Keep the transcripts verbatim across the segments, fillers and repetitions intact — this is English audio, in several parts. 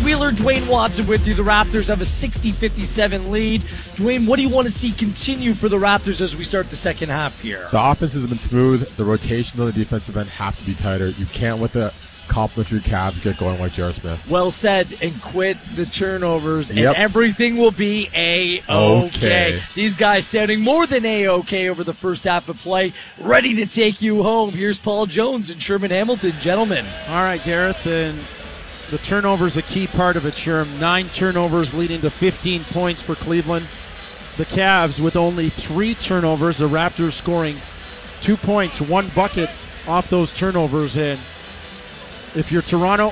Wheeler, Dwayne Watson with you. The Raptors have a sixty fifty-seven lead. Dwayne, what do you want to see continue for the Raptors as we start the second half here? The offense has been smooth. The rotations on the defensive end have to be tighter. You can't let the complimentary Cavs get going like J R. Smith. Well said, and quit the turnovers, Yep. and everything will be A-okay. Okay. These guys sounding more than A-okay over the first half of play, ready to take you home. Here's Paul Jones and Sherman Hamilton, gentlemen. All right, Gareth, and the turnover's a key part of it, Sherm. Nine turnovers leading to fifteen points for Cleveland. The Cavs with only three turnovers, the Raptors scoring two points, one bucket off those turnovers, and if you're Toronto,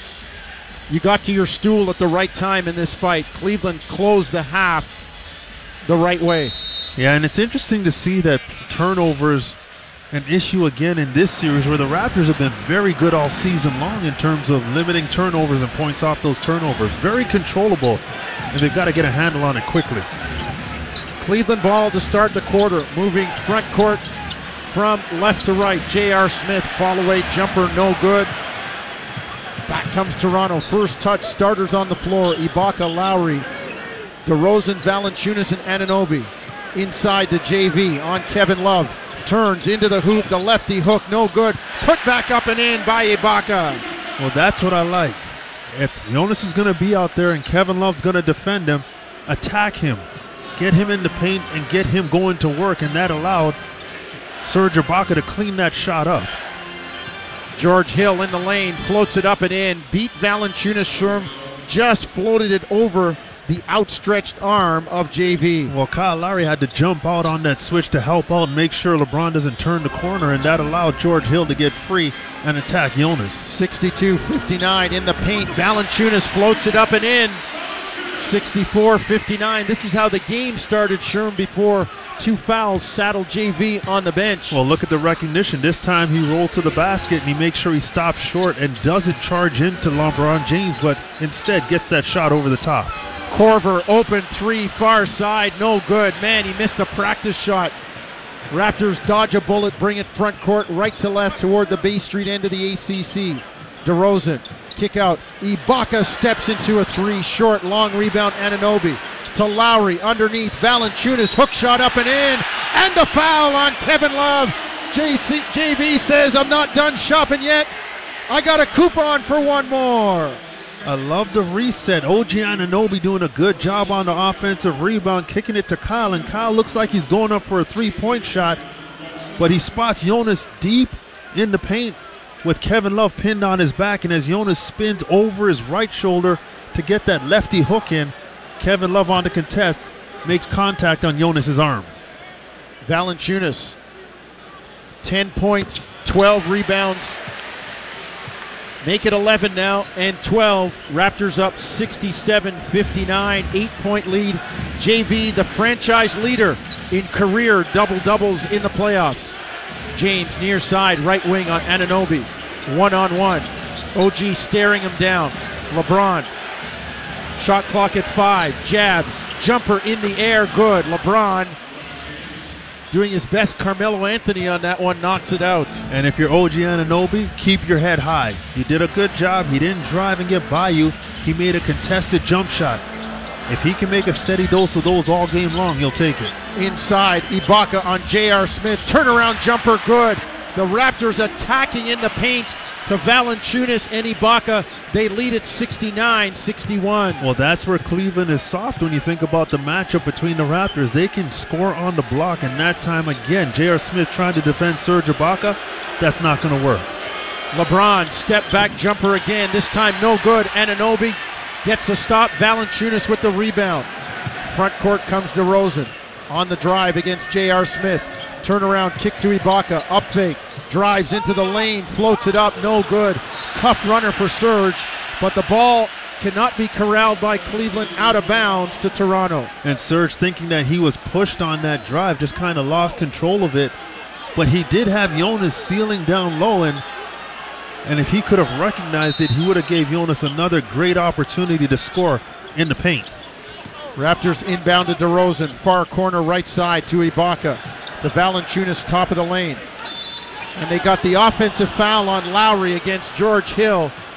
you got to your stool at the right time in this fight. Cleveland closed the half the right way. Yeah, and it's interesting to see that turnovers an issue again in this series where the Raptors have been very good all season long in terms of limiting turnovers and points off those turnovers. Very controllable, and they've got to get a handle on it quickly. Cleveland ball to start the quarter, moving front court from left to right. J R. Smith, fall away jumper, no good. Back comes Toronto. First touch, starters on the floor. Ibaka, Lowry, DeRozan, Valanciunas, and Anunoby. Inside the J V on Kevin Love. Turns into the hoop. The lefty hook, no good. Put back up and in by Ibaka. Well, that's what I like. If Jonas is going to be out there and Kevin Love's going to defend him, attack him. Get him in the paint and get him going to work, and that allowed Serge Ibaka to clean that shot up. George Hill in the lane, floats it up and in. Beat Valanciunas. Sherm just floated it over the outstretched arm of J V. Well, Kyle Lowry had to jump out on that switch to help out and make sure LeBron doesn't turn the corner, and that allowed George Hill to get free and attack Jonas. sixty-two fifty-nine in the paint. Valanciunas floats it up and in. sixty-four fifty-nine. This is how the game started, Sherm, before two fouls saddled J V on the bench. Well, look at the recognition. This time he rolled to the basket and he makes sure he stops short and doesn't charge into LeBron James, but instead gets that shot over the top. Korver, open three, far side, no good. Man, he missed a practice shot. Raptors dodge a bullet, bring it front court, right to left toward the Bay Street end of the A C C. DeRozan, kick out. Ibaka steps into a three, short, long rebound, Anunoby. To Lowry, underneath, Valanciunas, hook shot up and in, and the foul on Kevin Love. J C, J V says, I'm not done shopping yet. I got a coupon for one more. I love the reset. O G Anunoby doing a good job on the offensive rebound, kicking it to Kyle, and Kyle looks like he's going up for a three-point shot, but he spots Jonas deep in the paint with Kevin Love pinned on his back, and as Jonas spins over his right shoulder to get that lefty hook in, Kevin Love on the contest makes contact on Jonas' arm. Valanciunas, ten points, twelve rebounds. Make it eleven now and twelve. Raptors up sixty-seven fifty-nine, eight-point lead. J V, the franchise leader in career double-doubles in the playoffs. James near side, right wing on Anunoby. One-on-one. O G staring him down. LeBron. Shot clock at five. Jabs. Jumper in the air. Good. LeBron doing his best. Carmelo Anthony on that one knocks it out. And if you're O G Anunoby, keep your head high. He did a good job. He didn't drive and get by you. He made a contested jump shot. If he can make a steady dose of those all game long, he'll take it. Inside, Ibaka on J R. Smith. Turnaround jumper, good. The Raptors attacking in the paint to Valanciunas and Ibaka. They lead at sixty-nine sixty-one. Well, that's where Cleveland is soft when you think about the matchup between the Raptors. They can score on the block, and that time again, J R. Smith trying to defend Serge Ibaka, that's not going to work. LeBron, step back jumper again. This time no good. Anunoby gets the stop. Valanciunas with the rebound. Front court comes DeRozan on the drive against J R. Smith. Turnaround kick to Ibaka. Up fake. Drives into the lane. Floats it up. No good. Tough runner for Serge. But the ball cannot be corralled by Cleveland, out of bounds to Toronto. And Serge, thinking that he was pushed on that drive, just kind of lost control of it. But he did have Jonas sealing down low, and and if he could have recognized it, he would have gave Jonas another great opportunity to score in the paint. Raptors inbound to DeRozan. Far corner right side to Ibaka. To Valanciunas, top of the lane. And they got the offensive foul on Lowry against George Hill.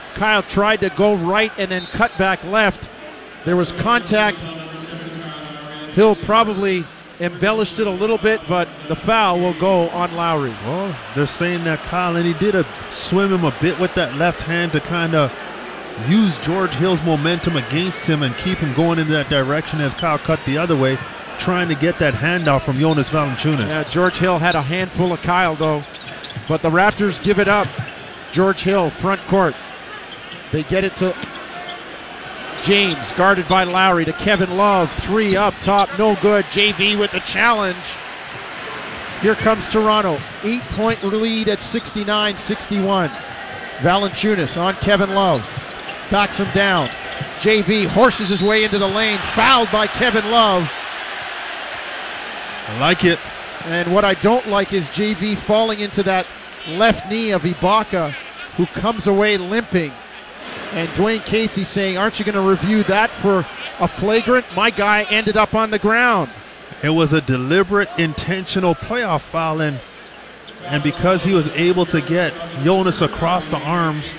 Kyle tried to go right and then cut back left. There was contact. Hill probably embellished it a little bit, but the foul will go on Lowry. Well, they're saying that Kyle, and he did a swim him a bit with that left hand to kind of use George Hill's momentum against him and keep him going in that direction as Kyle cut the other way, trying to get that handoff from Jonas Valanciunas. Yeah, George Hill had a handful of Kyle, though, but the Raptors give it up. George Hill, front court. They get it to James, guarded by Lowry, to Kevin Love. Three up top, no good. J V with the challenge. Here comes Toronto. Eight-point lead at sixty-nine sixty-one. Valanciunas on Kevin Love. Backs him down. J V horses his way into the lane. Fouled by Kevin Love. I like it. And what I don't like is J V falling into that left knee of Ibaka, who comes away limping. And Dwayne Casey saying, aren't you going to review that for a flagrant? My guy ended up on the ground. It was a deliberate, intentional playoff foul, and, and because he was able to get Jonas across the arms,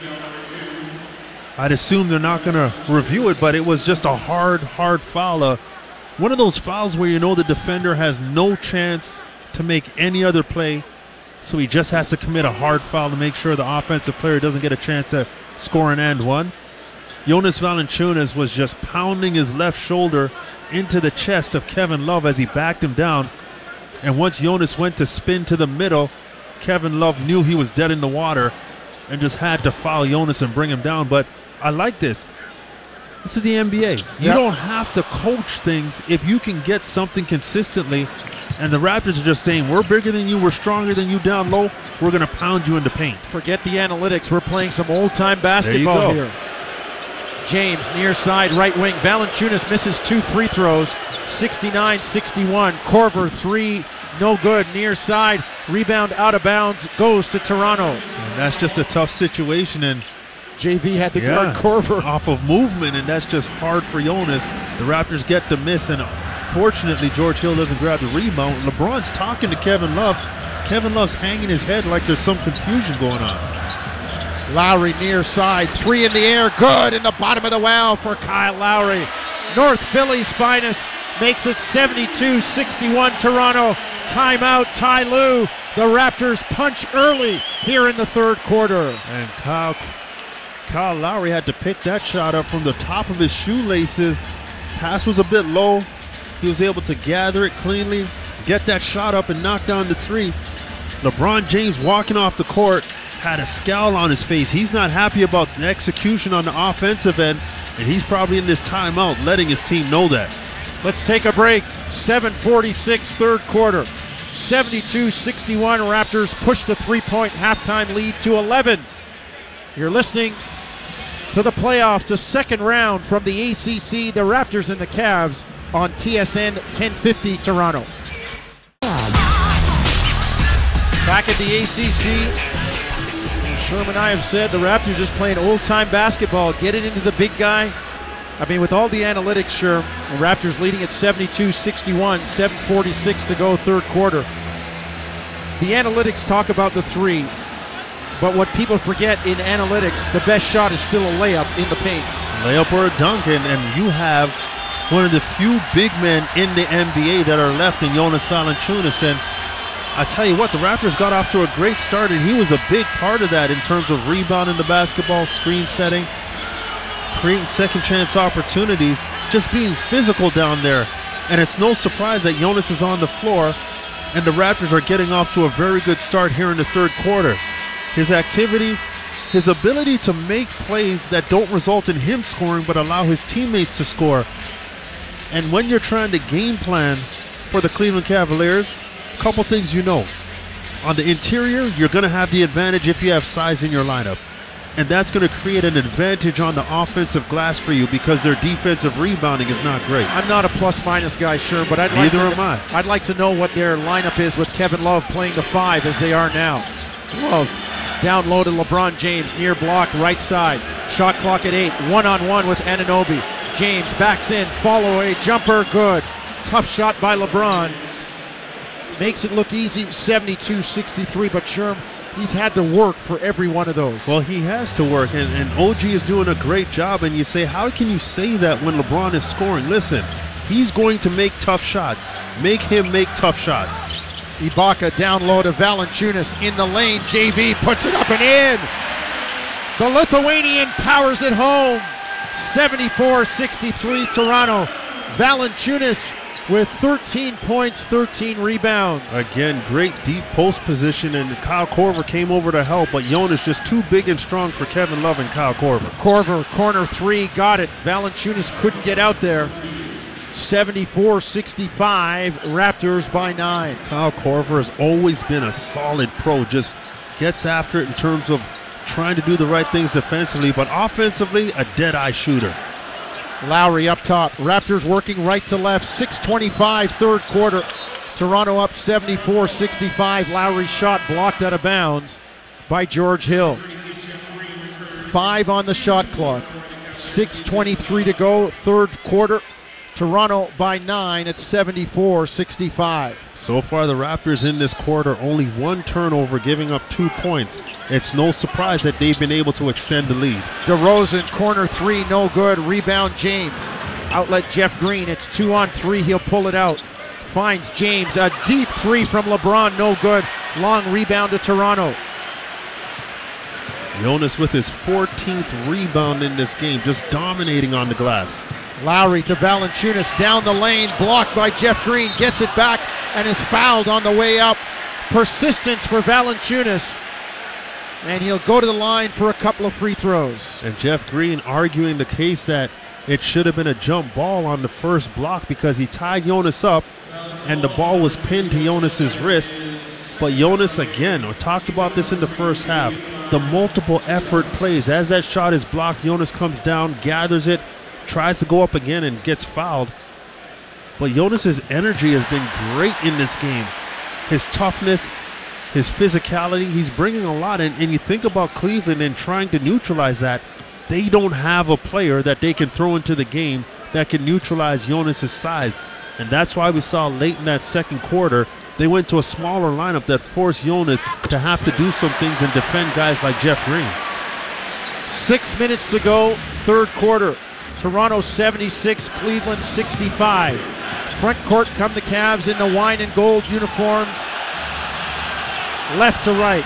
I'd assume they're not going to review it, but it was just a hard, hard foul. Uh, one of those fouls where you know the defender has no chance to make any other play, so he just has to commit a hard foul to make sure the offensive player doesn't get a chance to score an and one. Jonas Valanciunas was just pounding his left shoulder into the chest of Kevin Love as he backed him down. And once Jonas went to spin to the middle, Kevin Love knew he was dead in the water and just had to foul Jonas and bring him down. But I like this. This is the N B A. You Yep. don't have to coach things if you can get something consistently. And the Raptors are just saying, we're bigger than you, we're stronger than you down low, we're going to pound you into paint. Forget the analytics. We're playing some old-time basketball go. here. James, near side, right wing. Valanciunas misses two free throws. sixty-nine sixty-one. Korver, three, no good. Near side, rebound out of bounds, goes to Toronto. And that's just a tough situation, and J V had to yeah, guard Korver. off of movement, and that's just hard for Jonas. The Raptors get the miss, and fortunately George Hill doesn't grab the rebound. LeBron's talking to Kevin Love. Kevin Love's hanging his head like there's some confusion going on. Lowry near side, three in the air, good in the bottom of the well for Kyle Lowry. North Philly's finest makes it seventy-two sixty-one Toronto. Timeout, Ty Lue. The Raptors punch early here in the third quarter. And Kyle, Kyle Lowry had to pick that shot up from the top of his shoelaces. Pass was a bit low. He was able to gather it cleanly, get that shot up, and knock down the three. LeBron James walking off the court had a scowl on his face. He's not happy about the execution on the offensive end, and he's probably in this timeout letting his team know that. Let's take a break. seven forty-six third quarter. seventy-two sixty-one. Raptors push the three-point halftime lead to eleven. You're listening to the playoffs, the second round from the A C C, the Raptors and the Cavs on T S N ten fifty Toronto. Back at the A C C, Sherm and I have said the Raptors just playing old-time basketball. Get it into the big guy. I mean, with all the analytics, Sherm, the Raptors leading at seventy-two sixty-one, seven forty-six to go third quarter. The analytics talk about the three, but what people forget in analytics, the best shot is still a layup in the paint. Layup or a dunk, and, and you have one of the few big men in the N B A that are left in Jonas Valanciunas. And I tell you what, the Raptors got off to a great start, and he was a big part of that in terms of rebounding the basketball, screen setting, creating second chance opportunities, just being physical down there. And it's no surprise that Jonas is on the floor, and the Raptors are getting off to a very good start here in the third quarter. His activity, his ability to make plays that don't result in him scoring but allow his teammates to score. And when you're trying to game plan for the Cleveland Cavaliers, a couple things you know. On the interior, you're going to have the advantage if you have size in your lineup. And that's going to create an advantage on the offensive glass for you because their defensive rebounding is not great. I'm not a plus-minus guy, sure, but I'd like, Neither to, am I. I'd like to know what their lineup is with Kevin Love playing the five as they are now. Love down low to LeBron James, near block, right side. Shot clock at eight, one-on-one with Anunoby. James backs in, follow away, jumper, good. Tough shot by LeBron. Makes it look easy, seventy-two sixty-three, but Sherm, he's had to work for every one of those. Well, he has to work, and, and O G is doing a great job. And you say, how can you say that when LeBron is scoring? Listen, he's going to make tough shots. Make him make tough shots. Ibaka down low to Valanciunas in the lane. J V puts it up and in. The Lithuanian powers it home. seventy-four sixty-three Toronto. Valanciunas with thirteen points, thirteen rebounds. Again, great deep post position, and Kyle Korver came over to help, but Jonas just too big and strong for Kevin Love and Kyle Korver. Korver, corner three, got it. Valanciunas couldn't get out there. seventy-four sixty-five, Raptors by nine. Kyle Korver has always been a solid pro, just gets after it in terms of trying to do the right things defensively, but offensively, a dead-eye shooter. Lowry up top. Raptors working right to left. six twenty-five, third quarter. Toronto up seventy-four sixty-five. Lowry's shot blocked out of bounds by George Hill. Five on the shot clock. six twenty-three to go, third quarter. Toronto by nine at seventy-four sixty-five. So far, the Raptors in this quarter, only one turnover, giving up two points. It's no surprise that they've been able to extend the lead. DeRozan, corner three, no good. Rebound, James. Outlet, Jeff Green. It's two on three. He'll pull it out. Finds James. A deep three from LeBron, no good. Long rebound to Toronto. Jonas with his fourteenth rebound in this game, just dominating on the glass. Lowry to Valanciunas down the lane, blocked by Jeff Green, gets it back and is fouled on the way up. Persistence for Valanciunas, and he'll go to the line for a couple of free throws. And Jeff Green arguing the case that it should have been a jump ball on the first block because he tied Jonas up and the ball was pinned to Jonas's wrist. But Jonas, again, we talked about this in the first half, the multiple effort plays. As that shot is blocked, Jonas comes down, gathers it, tries to go up again and gets fouled. But Jonas's energy has been great in this game. His toughness, his physicality, he's bringing a lot. And, and you think about Cleveland and trying to neutralize that. They don't have a player that they can throw into the game that can neutralize Jonas's size. And that's why we saw late in that second quarter, they went to a smaller lineup that forced Jonas to have to do some things and defend guys like Jeff Green. Six minutes to go, third quarter. Toronto seventy-six, Cleveland sixty-five. Front court come the Cavs in the wine and gold uniforms. Left to right.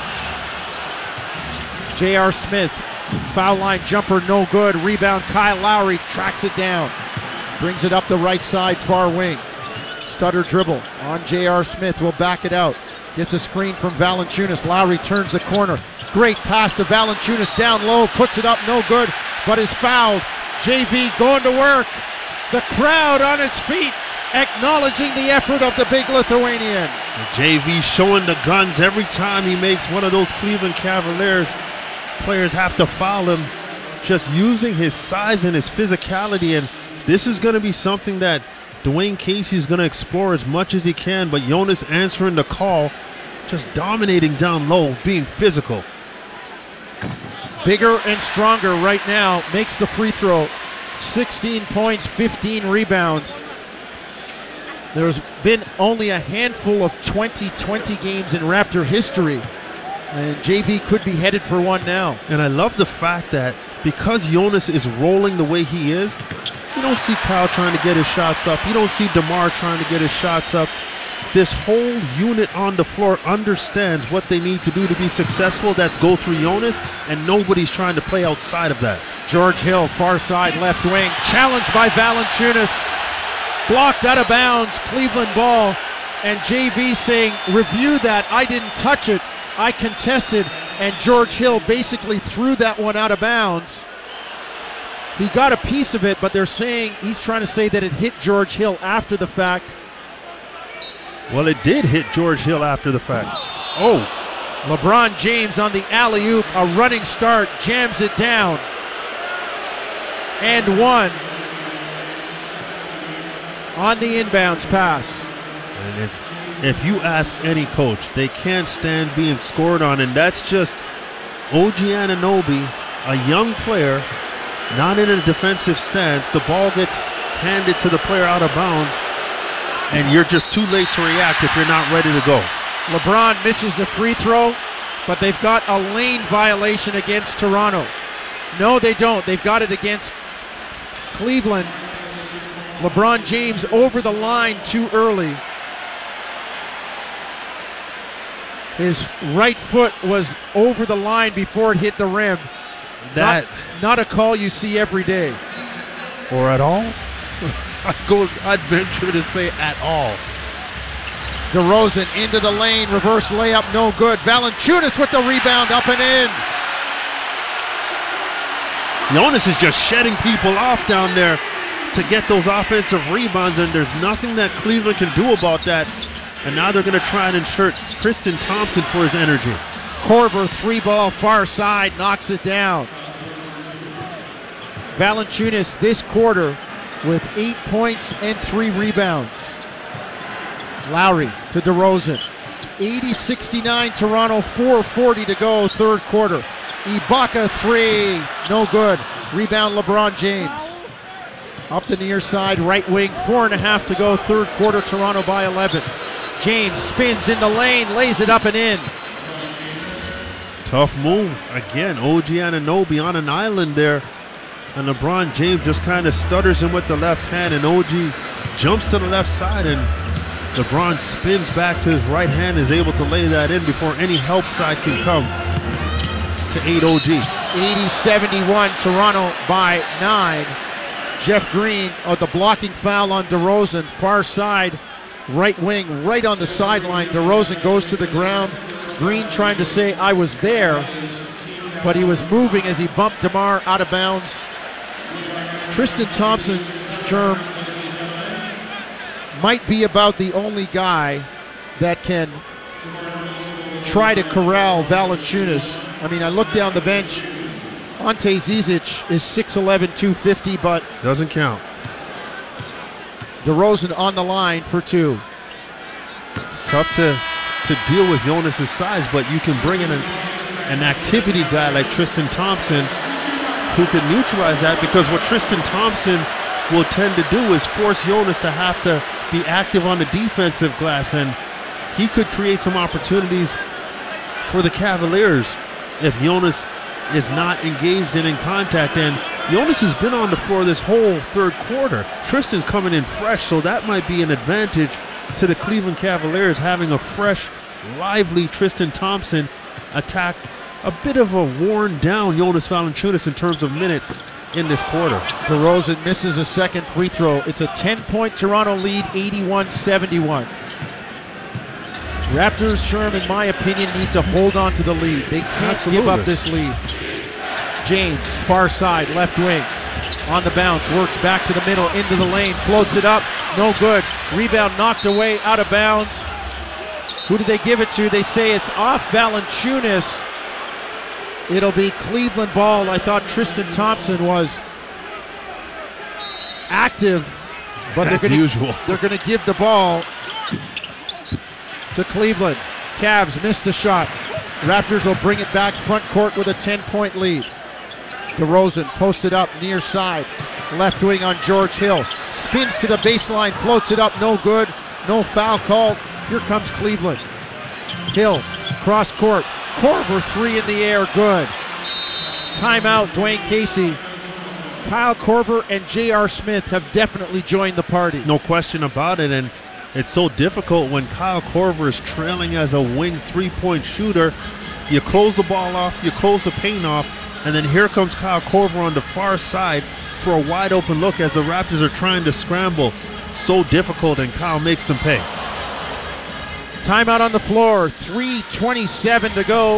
J R. Smith, foul line jumper, no good. Rebound, Kyle Lowry tracks it down. Brings it up the right side, far wing. Stutter dribble on J R. Smith, will back it out. Gets a screen from Valanciunas. Lowry turns the corner. Great pass to Valanciunas down low, puts it up, no good, but is fouled. J V going to work. The crowd on its feet, acknowledging the effort of the big Lithuanian. J V showing the guns every time he makes one of those Cleveland Cavaliers. Players have to foul him, just using his size and his physicality. And this is going to be something that Dwayne Casey is going to explore as much as he can. But Jonas answering the call, just dominating down low, being physical. Bigger and stronger right now, makes the free throw. sixteen points, fifteen rebounds. There's been only a handful of twenty twenty games in Raptor history, and J V could be headed for one now. And I love the fact that because Jonas is rolling the way he is, you don't see Kyle trying to get his shots up. You don't see DeMar trying to get his shots up. This whole unit on the floor understands what they need to do to be successful. That's go through Jonas, and nobody's trying to play outside of that. George Hill, far side, left wing, challenged by Valanciunas. Blocked out of bounds, Cleveland ball. And J V saying, review that, I didn't touch it, I contested. And George Hill basically threw that one out of bounds. He got a piece of it, but they're saying, he's trying to say that it hit George Hill after the fact. Well, it did hit George Hill after the fact. Oh, LeBron James on the alley-oop, a running start, jams it down. And one on the inbounds pass. And if, if you ask any coach, they can't stand being scored on, and that's just O G Anunoby, a young player, not in a defensive stance. The ball gets handed to the player out of bounds, and you're just too late to react if you're not ready to go. LeBron misses the free throw. but they've got a lane violation against Toronto. No, they don't. They've got it against Cleveland. LeBron James over the line too early. His right foot was over the line before it hit the rim. That not, not a call you see every day. Or at all? I'd go. I'd venture to say at all. DeRozan into the lane, reverse layup, no good. Valanciunas with the rebound, up and in. Jonas is just shedding people off down there to get those offensive rebounds, and there's nothing that Cleveland can do about that. And now they're going to try and insert Tristan Thompson for his energy. Korver, three ball, far side, knocks it down. Valanciunas this quarter with eight points and three rebounds. Lowry to DeRozan. eighty sixty-nine Toronto, four forty to go, third quarter. Ibaka three, no good. Rebound LeBron James. Up the near side, right wing, four and a half to go, third quarter, Toronto by eleven. James spins in the lane, lays it up and in. Tough move. Again, O G Anunoby on an island there. And LeBron James just kind of stutters him with the left hand, and O G jumps to the left side, and LeBron spins back to his right hand, is able to lay that in before any help side can come to aid O G. eighty seventy-one, Toronto by nine. Jeff Green, oh, the blocking foul on DeRozan, far side, right wing, right on the sideline. DeRozan goes to the ground. Green trying to say, I was there, but he was moving as he bumped DeMar out of bounds. Tristan Thompson, Germ, might be about the only guy that can try to corral Valanciunas. I mean, I look down the bench. Ante Zizic is six eleven, two fifty, but doesn't count. DeRozan on the line for two. It's tough to, to deal with Jonas' size, but you can bring in an, an activity guy like Tristan Thompson who can neutralize that, because what Tristan Thompson will tend to do is force Jonas to have to be active on the defensive glass, and he could create some opportunities for the Cavaliers if Jonas is not engaged and in contact. And Jonas has been on the floor this whole third quarter. Tristan's coming in fresh, so that might be an advantage to the Cleveland Cavaliers, having a fresh, lively Tristan Thompson attack a bit of a worn down Jonas Valanciunas in terms of minutes in this quarter. DeRozan misses a second free throw. It's a ten-point Toronto lead, eighty-one seventy-one. Raptors, Sherm, in my opinion, need to hold on to the lead. They can't Absolutely. give up this lead. James, far side, left wing. On the bounce, works back to the middle, into the lane, floats it up, no good. Rebound knocked away, out of bounds. Who did they give it to? They say it's off Valanciunas. It'll be Cleveland ball. I thought Tristan Thompson was active, but As they're going usual. they're going to give the ball to Cleveland. Cavs missed the shot. Raptors will bring it back front court with a ten-point lead. DeRozan posted up near side. Left wing on George Hill. Spins to the baseline, floats it up, no good. No foul called. Here comes Cleveland. Hill, cross court. Korver, three in the air, good. Timeout, Dwayne Casey. Kyle Korver and J R. Smith have definitely joined the party. No question about it, and it's so difficult when Kyle Korver is trailing as a wing three-point shooter. You close the ball off, you close the paint off, and then here comes Kyle Korver on the far side for a wide-open look as the Raptors are trying to scramble. So difficult, and Kyle makes them pay. Timeout on the floor, three twenty-seven to go.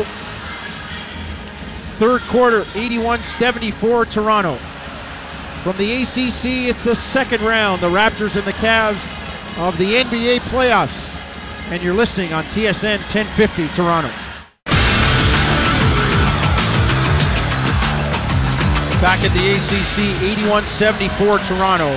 Third quarter, eighty-one seventy-four Toronto. From the A C C, it's the second round, the Raptors and the Cavs of the N B A playoffs. And you're listening on T S N ten fifty Toronto. Back at the A C C, eighty-one seventy-four Toronto.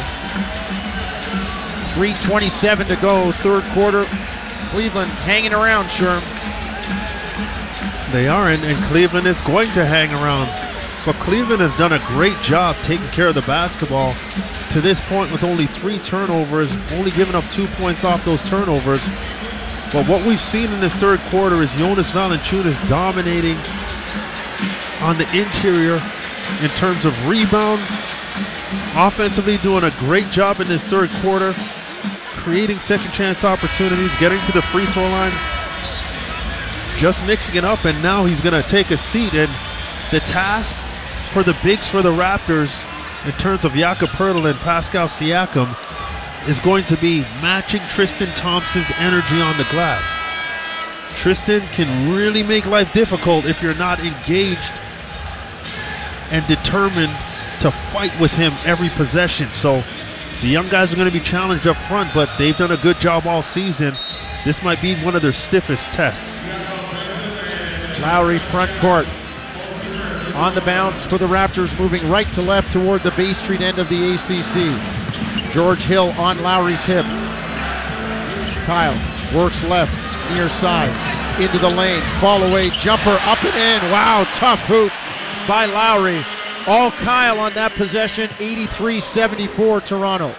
three twenty-seven to go, third quarter. Cleveland hanging around, Sherm. They are, and, and Cleveland is going to hang around. But Cleveland has done a great job taking care of the basketball to this point with only three turnovers, only giving up two points off those turnovers. But what we've seen in this third quarter is Jonas Valanciunas dominating on the interior in terms of rebounds. Offensively doing a great job in this third quarter, creating second chance opportunities, getting to the free throw line, just mixing it up, and now he's going to take a seat. And the task for the bigs for the Raptors in terms of Jakob Poeltl and Pascal Siakam is going to be matching Tristan Thompson's energy on the glass. Tristan can really make life difficult if you're not engaged and determined to fight with him every possession. So the young guys are going to be challenged up front, but they've done a good job all season. This might be one of their stiffest tests. Lowry front court. On the bounce for the Raptors, moving right to left toward the Bay Street end of the A C C. George Hill on Lowry's hip. Kyle works left, near side, into the lane, fall away, jumper, up and in. Wow, tough hoop by Lowry. All Kyle on that possession, eighty-three seventy-four Toronto.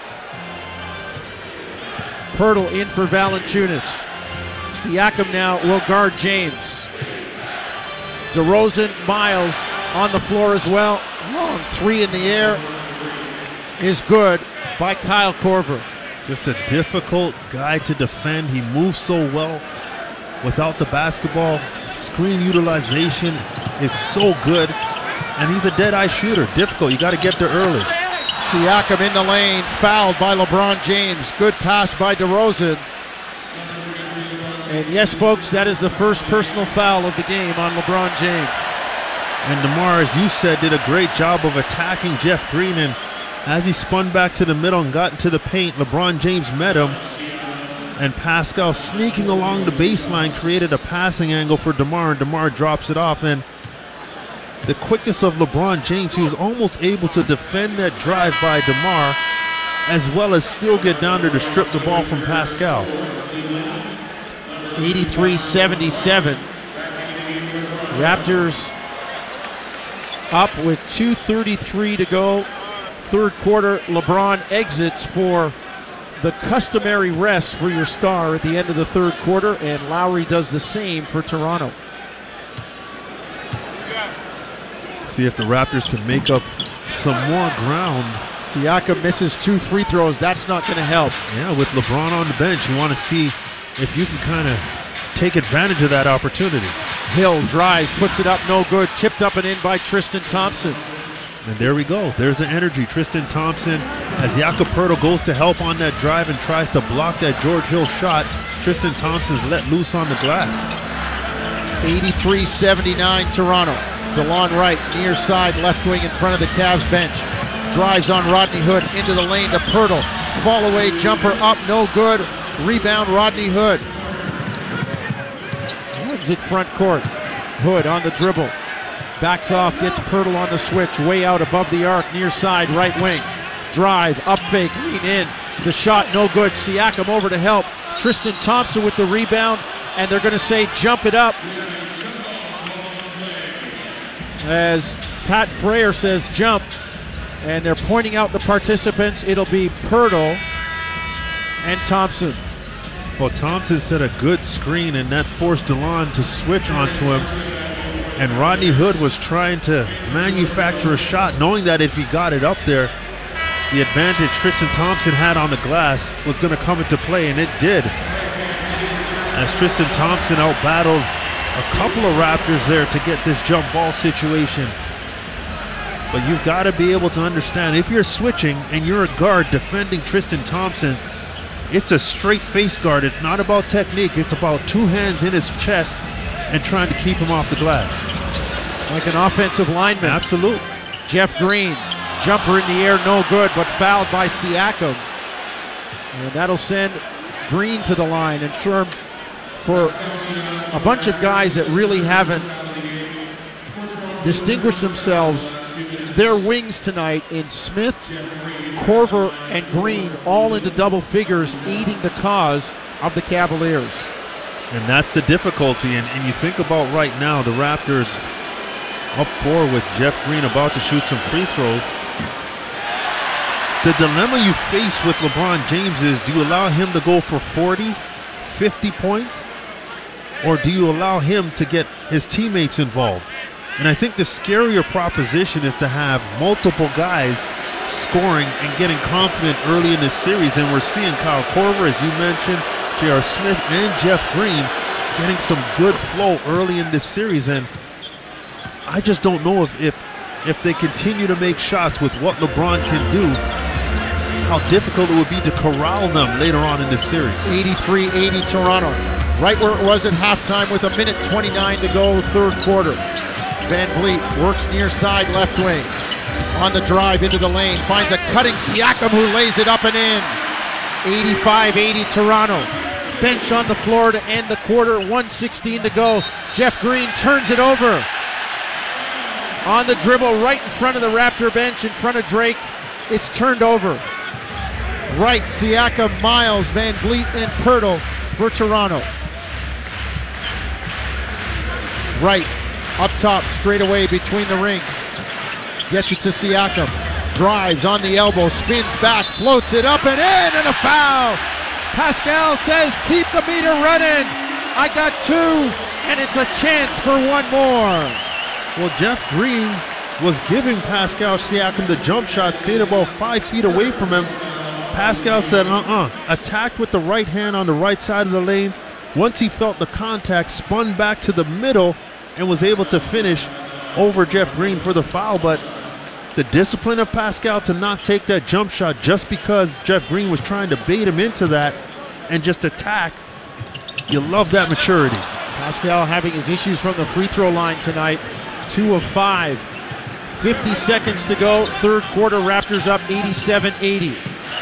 Poeltl in for Valanciunas. Siakam now will guard James. DeRozan, Miles on the floor as well. Long three in the air is good by Kyle Korver. Just a difficult guy to defend. He moves so well without the basketball. Screen utilization is so good. And he's a dead-eye shooter. Difficult. You got to get there early. Siakam in the lane, fouled by LeBron James. Good pass by DeRozan. And yes, folks, that is the first personal foul of the game on LeBron James. And DeMar, as you said, did a great job of attacking Jeff Green. And as he spun back to the middle and got into the paint, LeBron James met him. And Pascal, sneaking along the baseline, created a passing angle for DeMar, and DeMar drops it off. And the quickness of LeBron James, he was almost able to defend that drive by DeMar, as well as still get down there to strip the ball from Pascal. eighty-three seventy-seven. Raptors up with two thirty-three to go. Third quarter, LeBron exits for the customary rest for your star at the end of the third quarter, and Lowry does the same for Toronto. See if the Raptors can make up some more ground. Siakam misses two free throws. That's not going to help. Yeah, with LeBron on the bench, you want to see if you can kind of take advantage of that opportunity. Hill drives, puts it up, no good. Chipped up and in by Tristan Thompson. And there we go. There's the energy. Tristan Thompson, as Jakob Poeltl goes to help on that drive and tries to block that George Hill shot, Tristan Thompson's let loose on the glass. eighty-three seventy-nine Toronto. DeLon Wright, near side, left wing in front of the Cavs bench. Drives on Rodney Hood into the lane to Poeltl. Fall away, jumper up, no good. Rebound, Rodney Hood. Exit front court. Hood on the dribble. Backs off, gets Poeltl on the switch. Way out above the arc, near side, right wing. Drive, up fake, lean in. The shot, no good. Siakam over to help. Tristan Thompson with the rebound. And they're going to say jump it up. As Pat Frayer says jump. And they're pointing out the participants. It'll be Poeltl and Thompson. Well, Thompson set a good screen, and that forced DeLon to switch onto him. And Rodney Hood was trying to manufacture a shot, knowing that if he got it up there, the advantage Tristan Thompson had on the glass was going to come into play, and it did. As Tristan Thompson outbattled a couple of Raptors there to get this jump ball situation. But you've got to be able to understand, if you're switching and you're a guard defending Tristan Thompson, it's a straight face guard. It's not about technique. It's about two hands in his chest and trying to keep him off the glass. Like an offensive lineman. Absolute. Jeff Green, jumper in the air, no good, but fouled by Siakam. And that'll send Green to the line. And sure, for a bunch of guys that really haven't distinguished themselves, their wings tonight in Smith, Korver, and Green all into double figures, aiding the cause of the Cavaliers. And that's the difficulty. And, and you think about right now, the Raptors up four with Jeff Green about to shoot some free throws. The dilemma you face with LeBron James is, do you allow him to go for forty, fifty points, or do you allow him to get his teammates involved? And I think the scarier proposition is to have multiple guys scoring and getting confident early in this series. And we're seeing Kyle Korver, as you mentioned, J R. Smith, and Jeff Green getting some good flow early in this series. And I just don't know if, if, if they continue to make shots with what LeBron can do, how difficult it would be to corral them later on in this series. eighty-three eighty Toronto. Right where it was at halftime with a minute twenty-nine to go, third quarter. Van Vliet works near side left wing. On the drive into the lane, finds a cutting Siakam who lays it up and in. eighty-five eighty Toronto. Bench on the floor to end the quarter, one sixteen to go. Jeff Green turns it over. On the dribble right in front of the Raptor bench, in front of Drake. It's turned over. Wright, Siakam, Miles, Van Vliet, and Pirtle for Toronto. Wright, up top, straight away between the rings. Gets it to Siakam. Drives on the elbow, spins back, floats it up and in, and a foul. Pascal says, keep the meter running. I got two, and it's a chance for one more. Well, Jeff Green was giving Pascal Siakam the jump shot, stayed about five feet away from him. Pascal said, uh-uh, attacked with the right hand on the right side of the lane. Once he felt the contact, spun back to the middle and was able to finish over Jeff Green for the foul. But the discipline of Pascal to not take that jump shot just because Jeff Green was trying to bait him into that and just attack, you love that maturity. Pascal having his issues from the free throw line tonight. Two of five. fifty seconds to go. Third quarter, Raptors up eighty-seven eighty.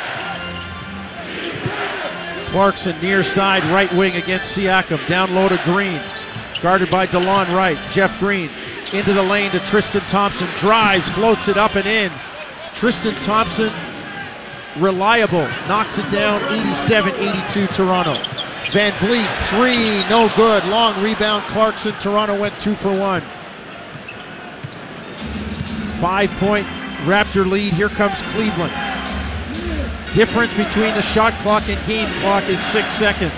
Clarkson near side right wing against Siakam. Down low to Green. Guarded by DeLon Wright. Jeff Green into the lane to Tristan Thompson. Drives, floats it up and in. Tristan Thompson, reliable. Knocks it down, eighty-seven eighty-two Toronto. Van Vliet, three, no good. Long rebound, Clarkson. Toronto went two for one. Five-point Raptor lead. Here comes Cleveland. Difference between the shot clock and game clock is six seconds.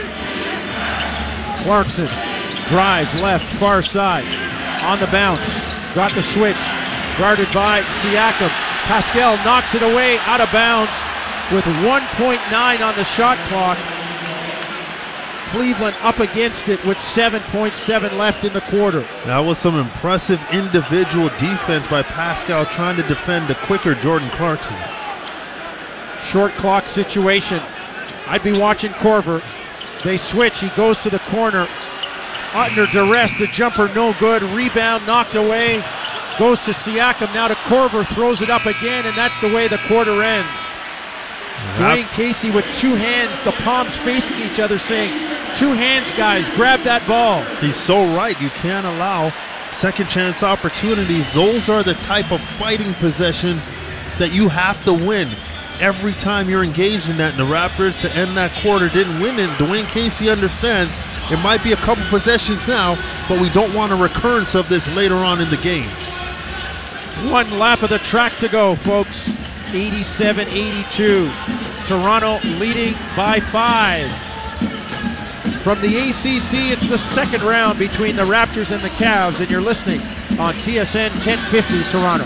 Clarkson drives left, far side. On the bounce. Got the switch. Guarded by Siakam. Pascal knocks it away, out of bounds with one point nine on the shot clock. Cleveland up against it with seven point seven left in the quarter. That was some impressive individual defense by Pascal trying to defend the quicker Jordan Clarkson. Short clock situation. I'd be watching Korver. They switch. He goes to the corner. Under duress. The jumper no good. Rebound knocked away. Goes to Siakam. Now to Korver. Throws it up again, and that's the way the quarter ends. Dwayne Casey with two hands, the palms facing each other, saying, two hands, guys, grab that ball. He's so right. You can't allow second chance opportunities. Those are the type of fighting possessions that you have to win every time you're engaged in that. And the Raptors, to end that quarter, didn't win it. Dwayne Casey understands it might be a couple possessions now, but we don't want a recurrence of this later on in the game. One lap of the track to go, folks. eighty-seven eighty-two. Toronto leading by five. From the A C C, it's the second round between the Raptors and the Cavs, and you're listening on T S N ten fifty Toronto.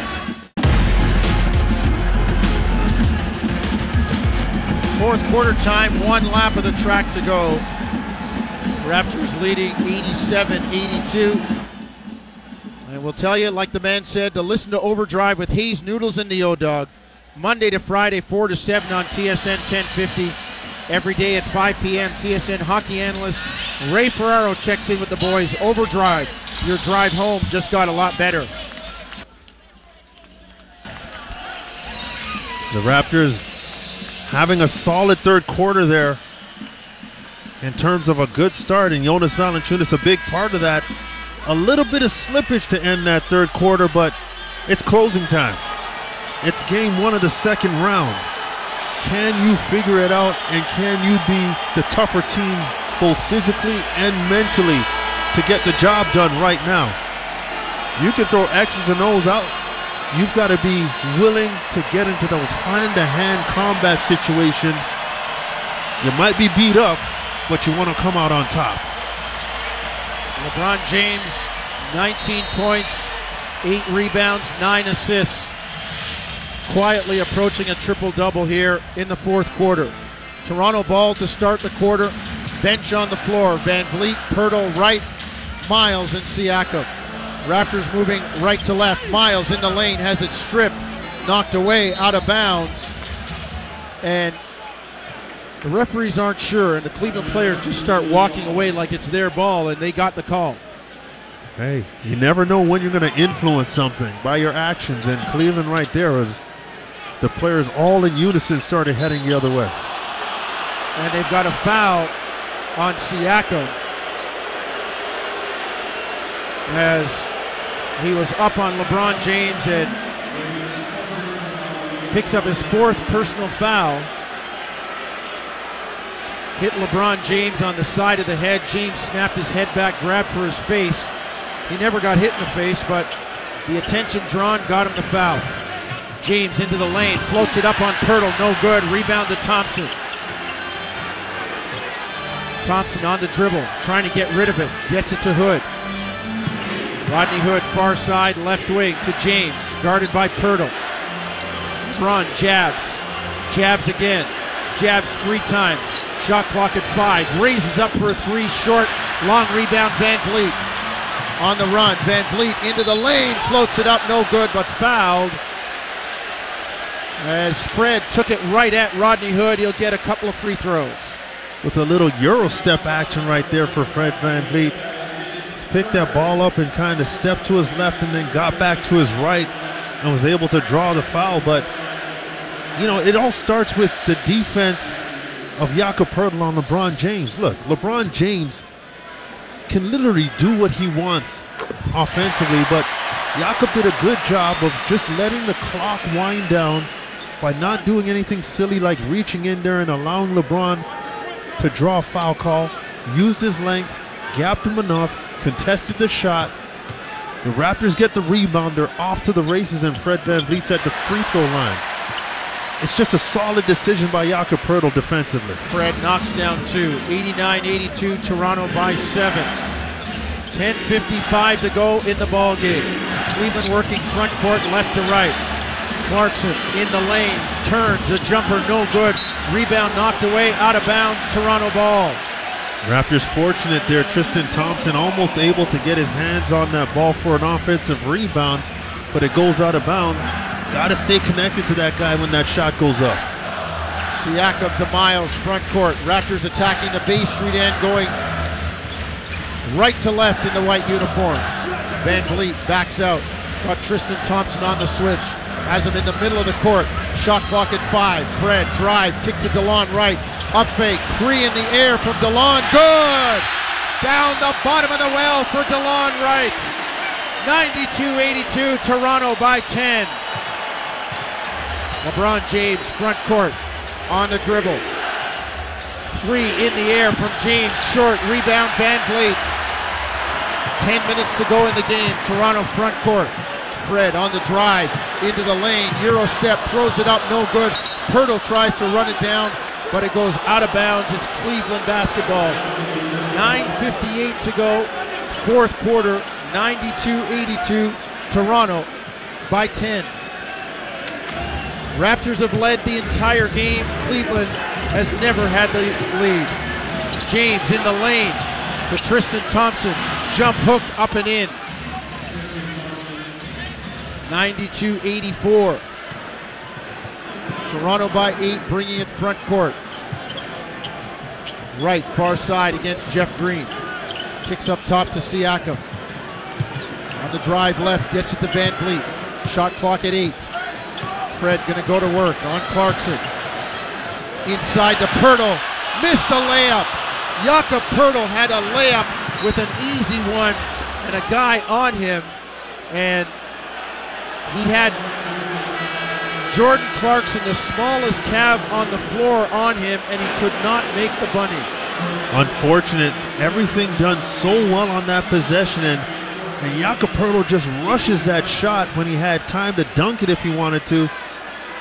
Fourth quarter time, one lap of the track to go. Raptors leading eighty-seven eighty-two. And we'll tell you, like the man said, to listen to Overdrive with Hayes Noodles and the O-Dog. Monday to Friday, four to seven on T S N ten fifty. Every day at five p.m., T S N hockey analyst Ray Ferraro checks in with the boys. Overdrive, your drive home just got a lot better. The Raptors having a solid third quarter there in terms of a good start, and Jonas Valanciunas a big part of that. A little bit of slippage to end that third quarter, but it's closing time. It's game one of the second round. Can you figure it out, and can you be the tougher team both physically and mentally to get the job done right now? You can throw X's and O's out. You've got to be willing to get into those hand-to-hand combat situations. You might be beat up, but you want to come out on top. LeBron James, nineteen points, eight rebounds, nine assists. Quietly approaching a triple-double here in the fourth quarter. Toronto ball to start the quarter. Bench on the floor. Van Vliet, Pirtle right, Miles and Siakam. Raptors moving right to left. Miles in the lane, has it stripped, knocked away, out of bounds. And the referees aren't sure, and the Cleveland players just start walking away like it's their ball, and they got the call. Hey, you never know when you're going to influence something by your actions, and Cleveland right there was the players all in unison started heading the other way. And they've got a foul on Siakam as he was up on LeBron James and picks up his fourth personal foul. Hit LeBron James on the side of the head. James snapped his head back, grabbed for his face. He never got hit in the face, but the attention drawn got him the foul. James into the lane, floats it up on Pirtle, no good. Rebound to Thompson. Thompson on the dribble, trying to get rid of it. Gets it to Hood. Rodney Hood, far side, left wing to James, guarded by Pirtle. LeBron jabs, jabs again, jabs three times. Shot clock at five, raises up for a three, short, long rebound, Van Vliet. On the run, Van Vliet into the lane, floats it up, no good, but fouled. As Fred took it right at Rodney Hood, he'll get a couple of free throws. With a little Euro step action right there for Fred Van Vliet. Picked that ball up and kind of stepped to his left and then got back to his right and was able to draw the foul. But, you know, it all starts with the defense of Jakob Poeltl on LeBron James. Look, LeBron James can literally do what he wants offensively, but Jakob did a good job of just letting the clock wind down by not doing anything silly like reaching in there and allowing LeBron to draw a foul call. Used his length, gapped him enough, contested the shot. The Raptors get the rebound. They're off to the races, and Fred Van Vliet's at the free throw line. It's just a solid decision by Jakob Poeltl defensively. Fred knocks down two. eighty-nine eighty-two, Toronto by seven. ten fifty-five to go in the ball game. Cleveland working front court left to right. Clarkson in the lane, turns, the jumper no good. Rebound knocked away, out of bounds, Toronto ball. Raptors fortunate there. Tristan Thompson almost able to get his hands on that ball for an offensive rebound, but it goes out of bounds. Got to stay connected to that guy when that shot goes up. Siakam to Miles, front court. Raptors attacking the Bay Street end, going right to left in the white uniforms. Van Vliet backs out. Got Tristan Thompson on the switch. Has him in the middle of the court. Shot clock at five. Fred drive, kick to DeLon Wright. Up fake, three in the air from DeLon. Good! Down the bottom of the well for DeLon Wright. ninety-two eighty-two, Toronto by ten. LeBron James, front court, on the dribble. Three in the air from James, short, rebound Van Vliet. Ten minutes to go in the game, Toronto front court. Fred on the drive, into the lane, Euro step, throws it up, no good. Pirtle tries to run it down, but it goes out of bounds. It's Cleveland basketball. nine fifty-eight to go, fourth quarter, ninety-two eighty-two, Toronto by ten. Raptors have led the entire game. Cleveland has never had the lead. James in the lane to Tristan Thompson. Jump hook up and in. ninety-two eighty-four. Toronto by eight, bringing it front court. Right, far side against Jeff Green. Kicks up top to Siakam. On the drive left, gets it to Van Vliet. Shot clock at eight. Fred gonna go to work on Clarkson. Inside to Pirtle. Missed a layup. Jakob Poeltl had a layup with an easy one and a guy on him. And he had Jordan Clarkson, the smallest cab on the floor, on him, and he could not make the bunny. Unfortunate. Everything done so well on that possession, and, and Jakob Poeltl just rushes that shot when he had time to dunk it if he wanted to.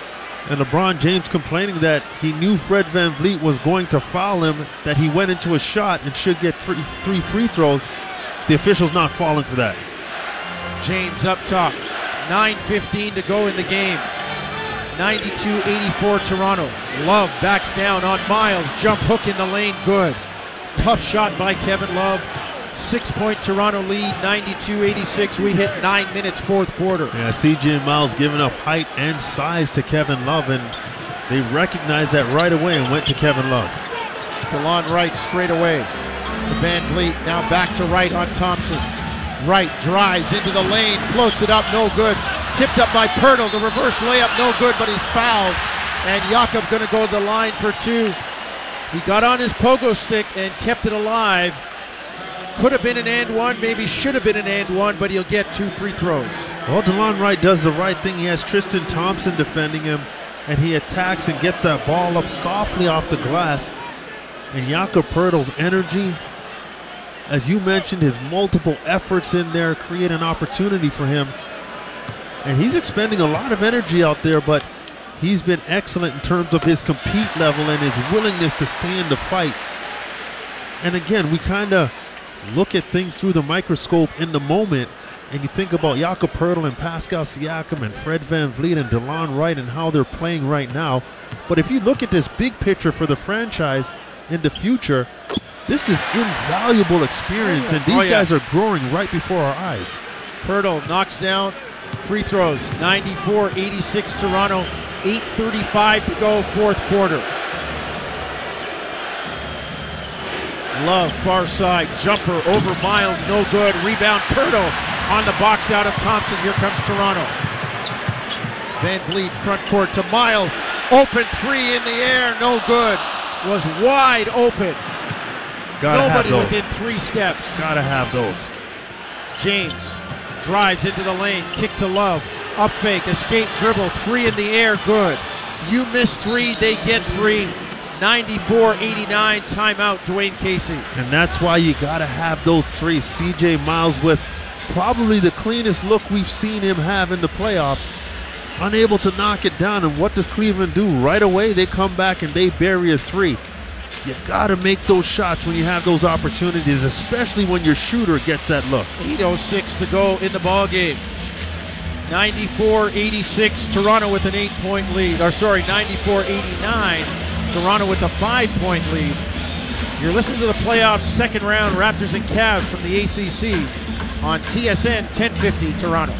And LeBron James complaining that he knew Fred VanVleet was going to foul him, that he went into a shot and should get three, three free throws. The official's not falling for that. James up top. nine fifteen to go in the game. ninety-two eighty-four Toronto. Love backs down on Miles. Jump hook in the lane. Good. Tough shot by Kevin Love. Six-point Toronto lead. ninety-two eighty-six. We hit nine minutes fourth quarter. Yeah, C J Miles giving up height and size to Kevin Love, and they recognized that right away and went to Kevin Love. DeLon Wright straight away to VanVleet. Now back to Wright on Thompson. Wright drives into the lane, floats it up, no good. Tipped up by Pirtle. The reverse layup, no good, but he's fouled. And Jakob going to go to the line for two. He got on his pogo stick and kept it alive. Could have been an and one, maybe should have been an and one, but he'll get two free throws. Well, DeLon Wright does the right thing. He has Tristan Thompson defending him, and he attacks and gets that ball up softly off the glass. And Jakob Pirtle's energy, as you mentioned, his multiple efforts in there create an opportunity for him. And he's expending a lot of energy out there, but he's been excellent in terms of his compete level and his willingness to stay in the fight. And again, we kind of look at things through the microscope in the moment, and you think about Jakob Pirtle and Pascal Siakam and Fred VanVleet and DeLon Wright and how they're playing right now. But if you look at this big picture for the franchise in the future, this is invaluable experience, and these oh, yeah. guys are growing right before our eyes. Pirtle knocks down free throws. ninety-four eighty-six Toronto. eight thirty-five to go, fourth quarter. Love, far side, jumper over Miles, no good. Rebound, Pirtle on the box out of Thompson. Here comes Toronto. VanVleet front court to Miles. Open three in the air, no good. Was wide open. Gotta Nobody have those. within three steps. Gotta have those. James drives into the lane, kick to Love. Up fake, escape dribble, three in the air, good. You miss three, they get three. ninety-four eighty-nine, timeout, Dwayne Casey. And that's why you got to have those three. C J Miles with probably the cleanest look we've seen him have in the playoffs. Unable to knock it down. And what does Cleveland do? Right away, they come back and they bury a three. You got to make those shots when you have those opportunities, especially when your shooter gets that look. eight oh six to go in the ball game. ninety-four eighty-six, Toronto with an eight-point lead. Or sorry, ninety-four eighty-nine. Toronto with a five-point lead. You're listening to the playoffs second round, Raptors and Cavs from the A C C on T S N ten fifty Toronto.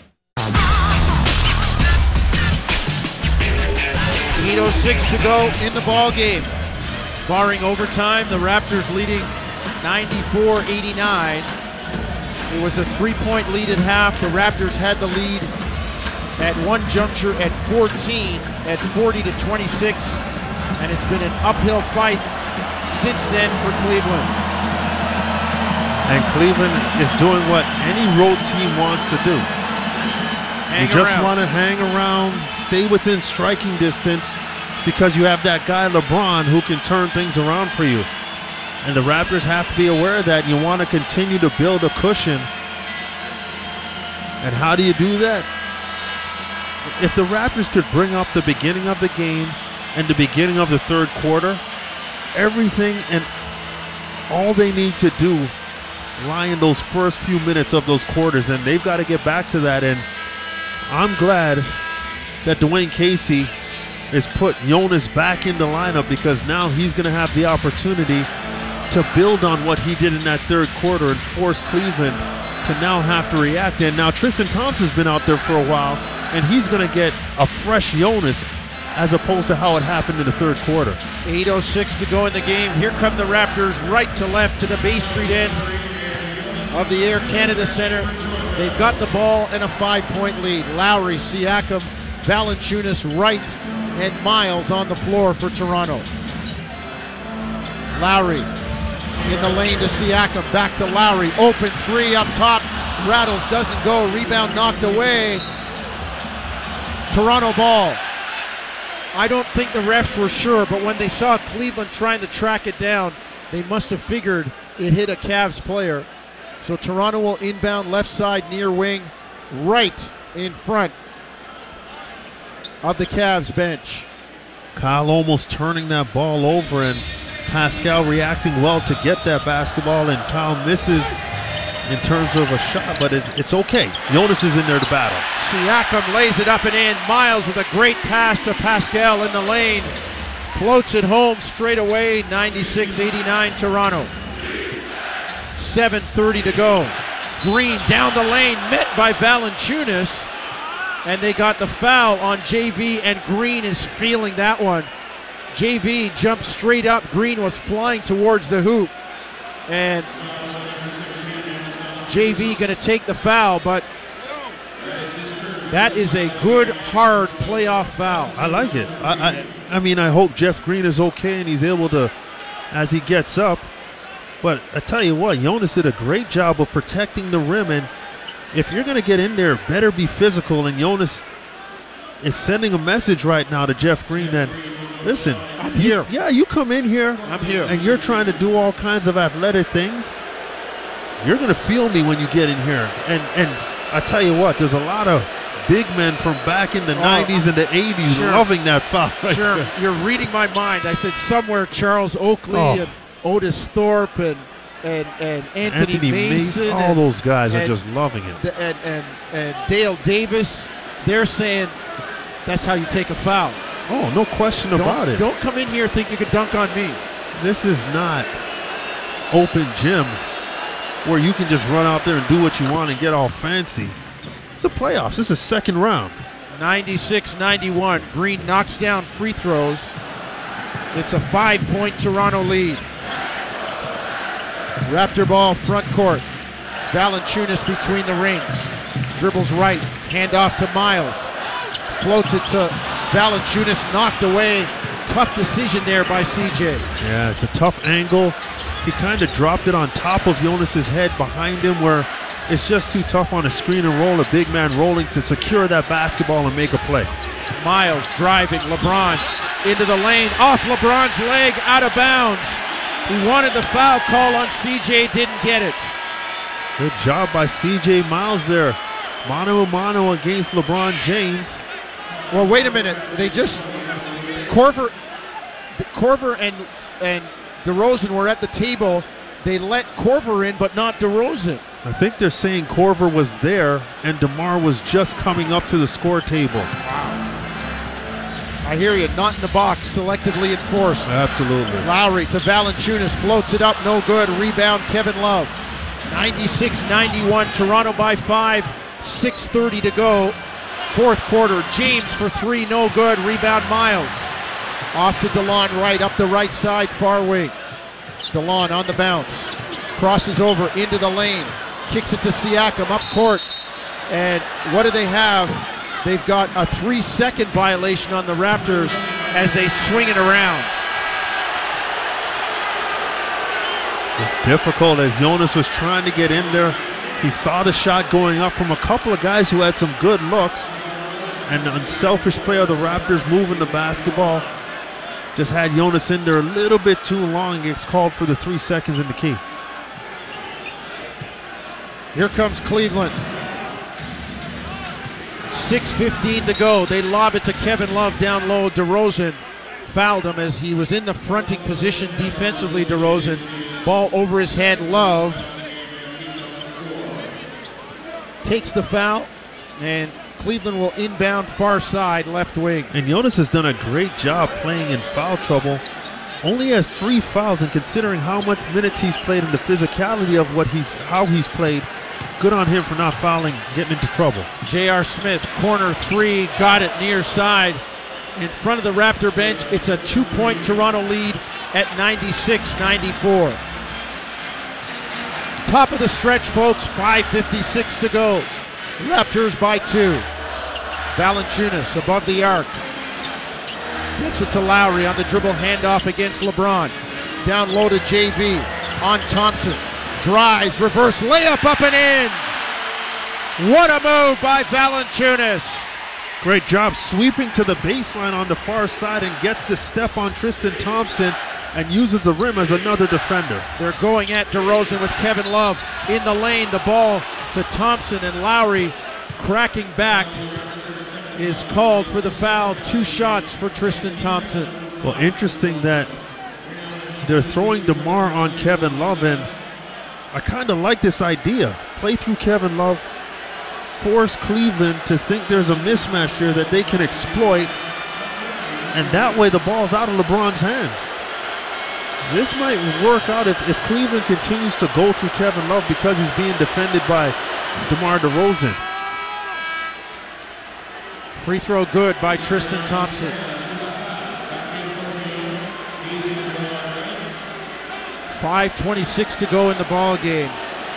eight oh six to go in the ball game. Barring overtime, the Raptors leading ninety-four eighty-nine. It was a three-point lead at half. The Raptors had the lead at one juncture at fourteen, at forty to twenty-six. And it's been an uphill fight since then for Cleveland. And Cleveland is doing what any road team wants to do. Hang you just around. want to hang around, stay within striking distance, because you have that guy LeBron who can turn things around for you. And the Raptors have to be aware of that. You want to continue to build a cushion. And how do you do that? If the Raptors could bring up the beginning of the game and the beginning of the third quarter, everything and all they need to do lie in those first few minutes of those quarters, and they've got to get back to that. And I'm glad that Dwayne Casey has put Jonas back in the lineup, because now he's going to have the opportunity to build on what he did in that third quarter and force Cleveland to now have to react. And now Tristan Thompson's been out there for a while, and he's going to get a fresh Jonas as opposed to how it happened in the third quarter. eight oh six to go in the game. Here come the Raptors right to left to the Bay Street end of the Air Canada Center. They've got the ball and a five-point lead. Lowry, Siakam, Valanciunas, Wright, and Miles on the floor for Toronto. Lowry in the lane to Siakam, back to Lowry. Open three up top. Rattles, doesn't go. Rebound knocked away. Toronto ball. I don't think the refs were sure, but when they saw Cleveland trying to track it down, they must have figured it hit a Cavs player. So Toronto will inbound left side near wing, right in front of the Cavs bench. Kyle almost turning that ball over, and Pascal reacting well to get that basketball, and Kyle misses in terms of a shot, but it's, it's okay. Jonas is in there to battle. Siakam lays it up and in. Miles with a great pass to Pascal in the lane. Floats it home straight away. ninety-six eighty-nine Toronto. seven thirty to go. Green down the lane, met by Valanciunas. And they got the foul on J V, and Green is feeling that one. J V jumped straight up. Green was flying towards the hoop. And J V going to take the foul, but that is a good, hard playoff foul. I like it. I, I, I mean, I hope Jeff Green is okay and he's able to, as he gets up. But I tell you what, Jonas did a great job of protecting the rim, and if you're going to get in there, better be physical. And Jonas is sending a message right now to Jeff Green that, listen, I'm here. You, yeah, you come in here. I'm here. And you're trying to do all kinds of athletic things. You're going to feel me when you get in here. And and I tell you what, there's a lot of big men from back in the oh, nineties and the eighties sure. loving that foul. Right sure, there. You're reading my mind. I said somewhere Charles Oakley Oh. and Otis Thorpe and and, and Anthony, Anthony Mason. Mason, all and, those guys are and- just loving it. the- and, and, and Dale Davis. They're saying that's how you take a foul. Oh, no question Don't, about it. don't come in here think you can dunk on me. This is not open gym where you can just run out there and do what you want and get all fancy. It's the playoffs. This is second round. ninety-six ninety-one. Green knocks down free throws. It's a five-point Toronto lead. Raptor ball front court. Valanciunas between the rings. Dribbles right. Hand off to Miles. Floats it to Valanciunas. Knocked away. Tough decision there by C J. Yeah, it's a tough angle. He kind of dropped it on top of Jonas's head behind him, where it's just too tough on a screen and roll. A big man rolling to secure that basketball and make a play. Miles driving. LeBron into the lane. Off LeBron's leg. Out of bounds. He wanted the foul call on C J. Didn't get it. Good job by C J Miles there. Mano a mano against LeBron James. Well, wait a minute. They just Corver, Corver and and DeRozan were at the table. They let Corver in, but not DeRozan. I think they're saying Corver was there and DeMar was just coming up to the score table. I hear you. Not in the box. Selectively enforced. Absolutely. Lowry to Valanciunas. Floats it up. No good. Rebound Kevin Love. ninety-six ninety-one. Toronto by five. six thirty to go. Fourth quarter. James for three. No good. Rebound Miles. Off to DeLon right. Up the right side. Far wing. DeLon on the bounce. Crosses over into the lane. Kicks it to Siakam up court. And what do they have? They've got a three-second violation on the Raptors as they swing it around. It's difficult as Jonas was trying to get in there. He saw the shot going up from a couple of guys who had some good looks. And the unselfish play of the Raptors moving the basketball just had Jonas in there a little bit too long. Gets called for the three seconds in the key. Here comes Cleveland. six fifteen to go. They lob it to Kevin Love down low. DeRozan fouled him as he was in the fronting position defensively. DeRozan. Ball over his head. Love takes the foul, and Cleveland will inbound far side left wing. And Jonas has done a great job playing in foul trouble. Only has three fouls, and considering how much minutes he's played and the physicality of what he's how he's played, good on him for not fouling, getting into trouble. J R. Smith, corner three, got it near side. In front of the Raptor bench, it's a two-point Toronto lead at ninety-six ninety-four. Top of the stretch, folks, five fifty-six to go. Raptors by two. Valanciunas above the arc. Gets it to Lowry on the dribble handoff against LeBron. Down low to J V. On Thompson. Drives, reverse layup up and in. What a move by Valanciunas. Great job sweeping to the baseline on the far side and gets the step on Tristan Thompson and uses the rim as another defender. They're going at DeRozan with Kevin Love in the lane. The ball to Thompson and Lowry cracking back. is called for the foul. Two shots for Tristan Thompson. Well, interesting that they're throwing DeMar on Kevin Love, and I kind of like this idea. Play through Kevin Love, force Cleveland to think there's a mismatch here that they can exploit, and that way the ball's out of LeBron's hands. This might work out if, if Cleveland continues to go through Kevin Love because he's being defended by DeMar DeRozan. Free throw good by Tristan Thompson. five twenty-six to go in the ball game.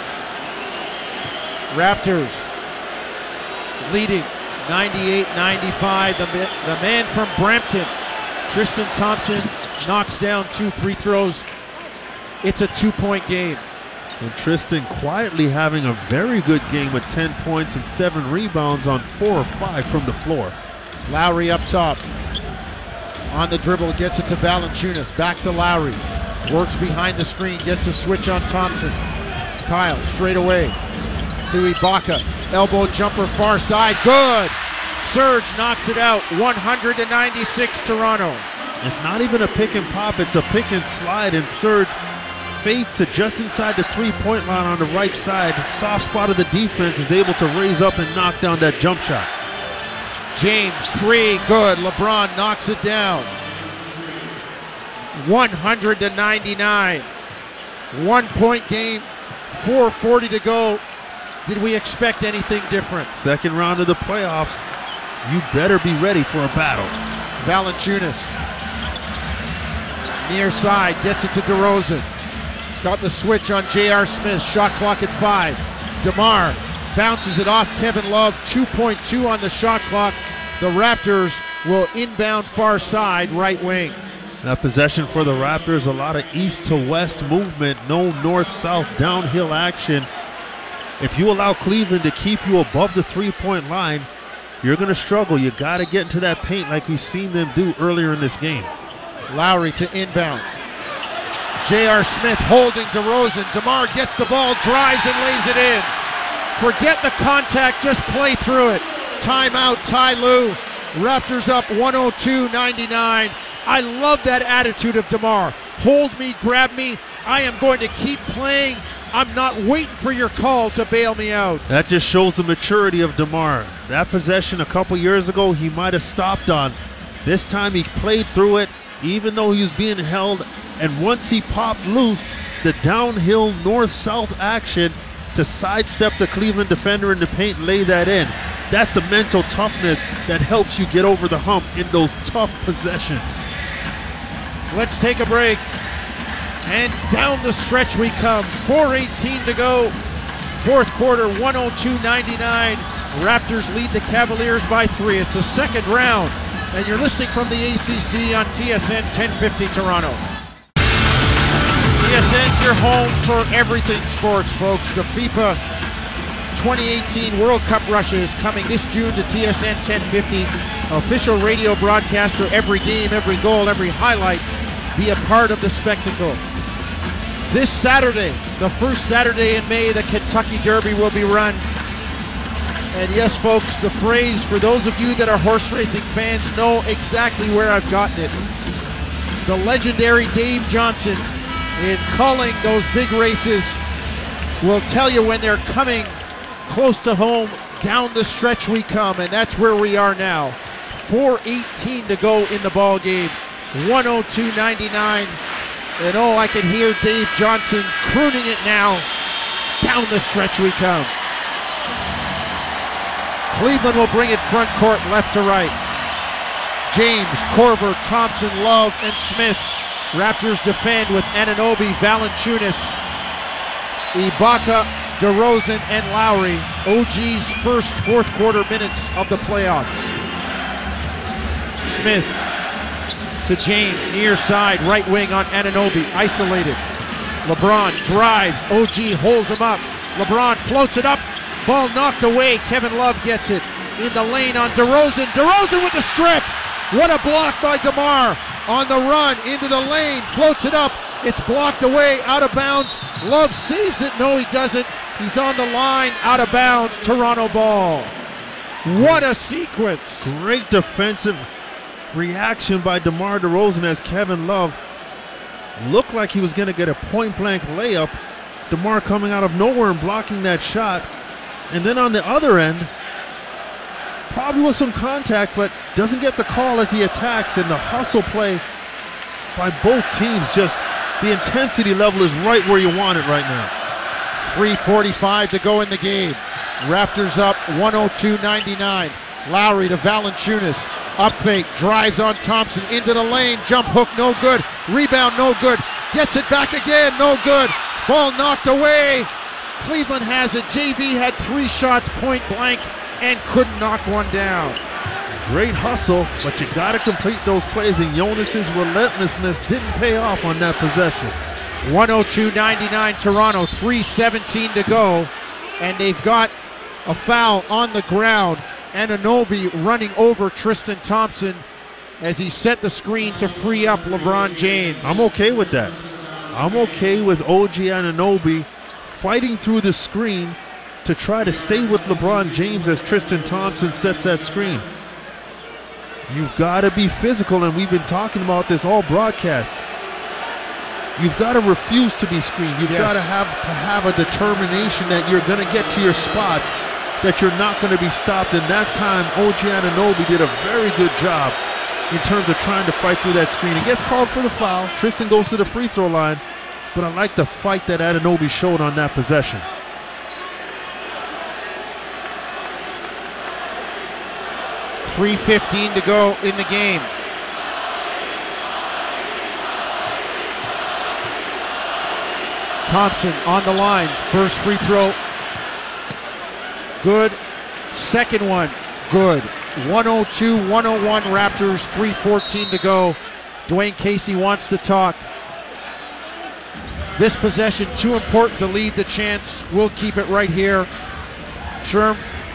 Raptors leading ninety-eight ninety-five. The, the man from Brampton, Tristan Thompson, knocks down two free throws. It's a two-point game. And Tristan quietly having a very good game with ten points and seven rebounds on four or five from the floor. Lowry up top. On the dribble, gets it to Valanciunas. Back to Lowry. Works behind the screen, gets a switch on Thompson. Kyle straight away to Ibaka. Elbow jumper far side. Good. Serge knocks it out. one ninety-six Toronto. It's not even a pick and pop, it's a pick and slide, and Serge fades to just inside the three-point line on the right side. The soft spot of the defense is able to raise up and knock down that jump shot. James, three, good. LeBron knocks it down. one hundred to ninety-nine. One-point game, four forty to go. Did we expect anything different? Second round of the playoffs, you better be ready for a battle. Valanciunas. Near side, gets it to DeRozan. Got the switch on J R. Smith. Shot clock at five. DeMar bounces it off Kevin Love. two point two on the shot clock. The Raptors will inbound far side, right wing. That possession for the Raptors, a lot of east to west movement, no north-south downhill action. If you allow Cleveland to keep you above the three-point line, you're going to struggle. You got to get into that paint like we've seen them do earlier in this game. Lowry to inbound. J R. Smith holding DeRozan. DeMar gets the ball, drives and lays it in. Forget the contact, just play through it. Timeout, Ty Lue. Raptors up one oh two ninety-nine. I love that attitude of DeMar. Hold me, grab me. I am going to keep playing. I'm not waiting for your call to bail me out. That just shows the maturity of DeMar. That possession a couple years ago, he might have stopped on. This time he played through it, even though he was being held. And once he popped loose, the downhill north-south action to sidestep the Cleveland defender in the paint and lay that in. That's the mental toughness that helps you get over the hump in those tough possessions. Let's take a break. And down the stretch we come. four eighteen to go. Fourth quarter, one oh two ninety-nine. Raptors lead the Cavaliers by three. It's the second round. And you're listening from the A C C on T S N ten fifty Toronto. T S N's your home for everything sports, folks. The FIFA twenty eighteen World Cup Russia is coming this June to T S N ten fifty. Official radio broadcast for every game, every goal, every highlight. Be a part of the spectacle. This Saturday, the first Saturday in May, the Kentucky Derby will be run. And yes, folks, the phrase, for those of you that are horse racing fans, know exactly where I've gotten it. The legendary Dave Johnson, in calling those big races, will tell you when they're coming close to home. Down the stretch we come, and that's where we are now. four eighteen to go in the ball game. one oh two ninety-nine. And oh, I can hear Dave Johnson crooning it now. Down the stretch we come. Cleveland will bring it front court, left to right. James, Korver, Thompson, Love, and Smith. Raptors defend with Anunoby, Valanciunas, Ibaka, DeRozan, and Lowry. O G's first fourth quarter minutes of the playoffs. Smith to James, near side, right wing on Anunoby, isolated. LeBron drives, O G holds him up. LeBron floats it up, ball knocked away. Kevin Love gets it in the lane on DeRozan. DeRozan with the strip. What a block by DeMar on the run into the lane, floats it up. It's blocked away, out of bounds. Love saves it. No, he doesn't. He's on the line, out of bounds. Toronto ball. What a sequence. Great defensive reaction by DeMar DeRozan as Kevin Love looked like he was going to get a point-blank layup. DeMar coming out of nowhere and blocking that shot. And then on the other end, probably with some contact, but doesn't get the call as he attacks. And the hustle play by both teams, just the intensity level is right where you want it right now. three forty-five to go in the game. Raptors up one oh two ninety-nine. Lowry to Valanciunas. Up fake, drives on Thompson into the lane. Jump hook, no good. Rebound, no good. Gets it back again, no good. Ball knocked away. Cleveland has it. J V had three shots point blank and couldn't knock one down. Great hustle, but you got to complete those plays, and Jonas's relentlessness didn't pay off on that possession. one oh two ninety-nine Toronto, three seventeen to go, and they've got a foul on the ground. Anunoby running over Tristan Thompson as he set the screen to free up LeBron James. I'm okay with that. I'm okay with O G Anunoby fighting through the screen to try to stay with LeBron James as Tristan Thompson sets that screen. You've got to be physical, and we've been talking about this all broadcast. You've got to refuse to be screened. You've Yes. got to have to have a determination that you're going to get to your spots, that you're not going to be stopped. And that time, O G Anunoby did a very good job in terms of trying to fight through that screen. He gets called for the foul. Tristan goes to the free throw line, but I like the fight that Anunoby showed on that possession. three fifteen to go in the game. Thompson on the line. First free throw. Good. Second one. Good. one oh two one oh one Raptors. three fourteen to go. Dwayne Casey wants to talk. This possession too important to lead the chance. We'll keep it right here. Sherm,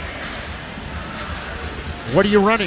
what are you running?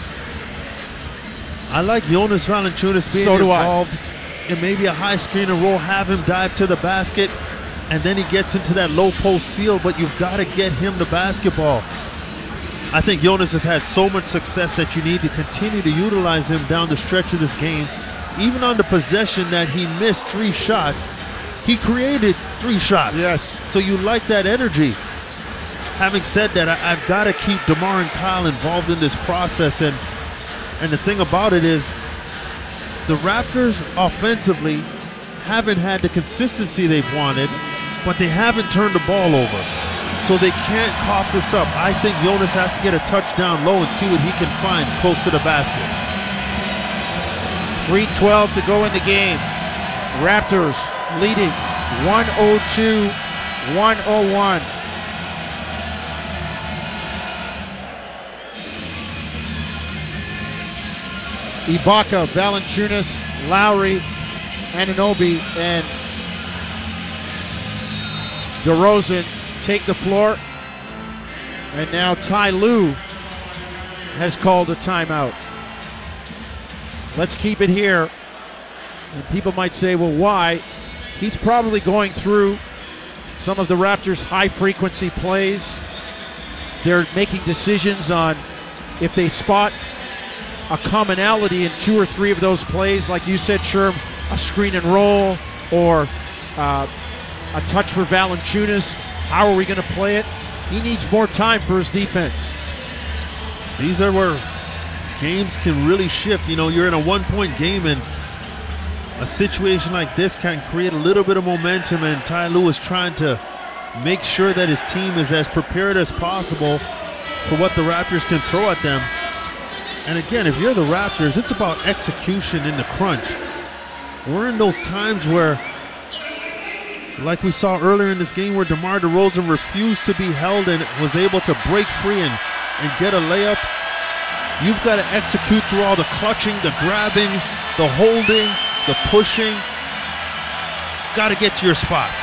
I like Jonas Valanciunas being So do I. involved in maybe a high screen and roll, have him dive to the basket, and then he gets into that low post seal, but you've got to get him the basketball. I think Jonas has had so much success that you need to continue to utilize him down the stretch of this game. Even on the possession that he missed three shots, he created three shots. Yes. So you like that energy. Having said that, I, I've got to keep DeMar and Kyle involved in this process, and and the thing about it is the Raptors offensively haven't had the consistency they've wanted, but they haven't turned the ball over. So they can't cough this up. I think Jonas has to get a touchdown low and see what he can find close to the basket. three twelve to go in the game. Raptors leading one oh two one oh one. Ibaka, Valanciunas, Lowry, Anunoby, and DeRozan take the floor. And now Ty Lue has called a timeout. Let's keep it here. And people might say, well, why? He's probably going through some of the Raptors' high-frequency plays. They're making decisions on if they spot a commonality in two or three of those plays, like you said, Sherm, a screen and roll or uh, a touch for Valanciunas. How are we going to play it? He needs more time for his defense. These are where games can really shift. You know, you're in a one-point game, and a situation like this can create a little bit of momentum, and Ty Lue is trying to make sure that his team is as prepared as possible for what the Raptors can throw at them. And again, if you're the Raptors, it's about execution in the crunch. We're in those times where, like we saw earlier in this game, where DeMar DeRozan refused to be held and was able to break free and, and get a layup. You've got to execute through all the clutching, the grabbing, the holding, the pushing. Got to get to your spots.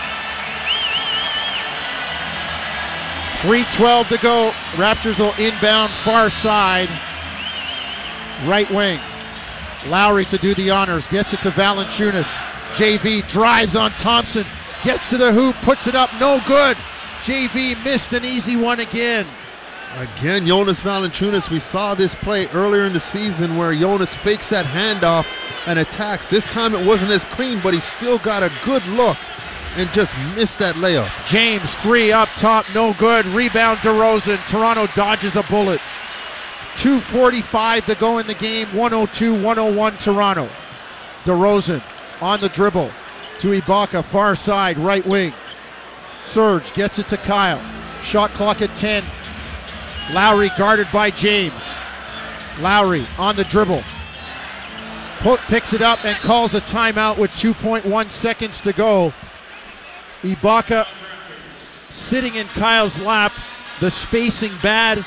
three twelve to go. Raptors will inbound far side. Right wing. Lowry to do the honors. Gets it to Valanciunas. J V drives on Thompson. Gets to the hoop. Puts it up. No good. J V missed an easy one again. Again, Jonas Valanciunas, we saw this play earlier in the season where Jonas fakes that handoff and attacks. This time it wasn't as clean, but he still got a good look and just missed that layup. James, three up top, no good. Rebound DeRozan. Toronto dodges a bullet. two forty-five to go in the game. one oh two one oh one Toronto. DeRozan on the dribble to Ibaka, far side, right wing. Serge gets it to Kyle. Shot clock at ten. Lowry guarded by James. Lowry on the dribble. Put, picks it up and calls a timeout with two point one seconds to go. Ibaka sitting in Kyle's lap. The spacing bad.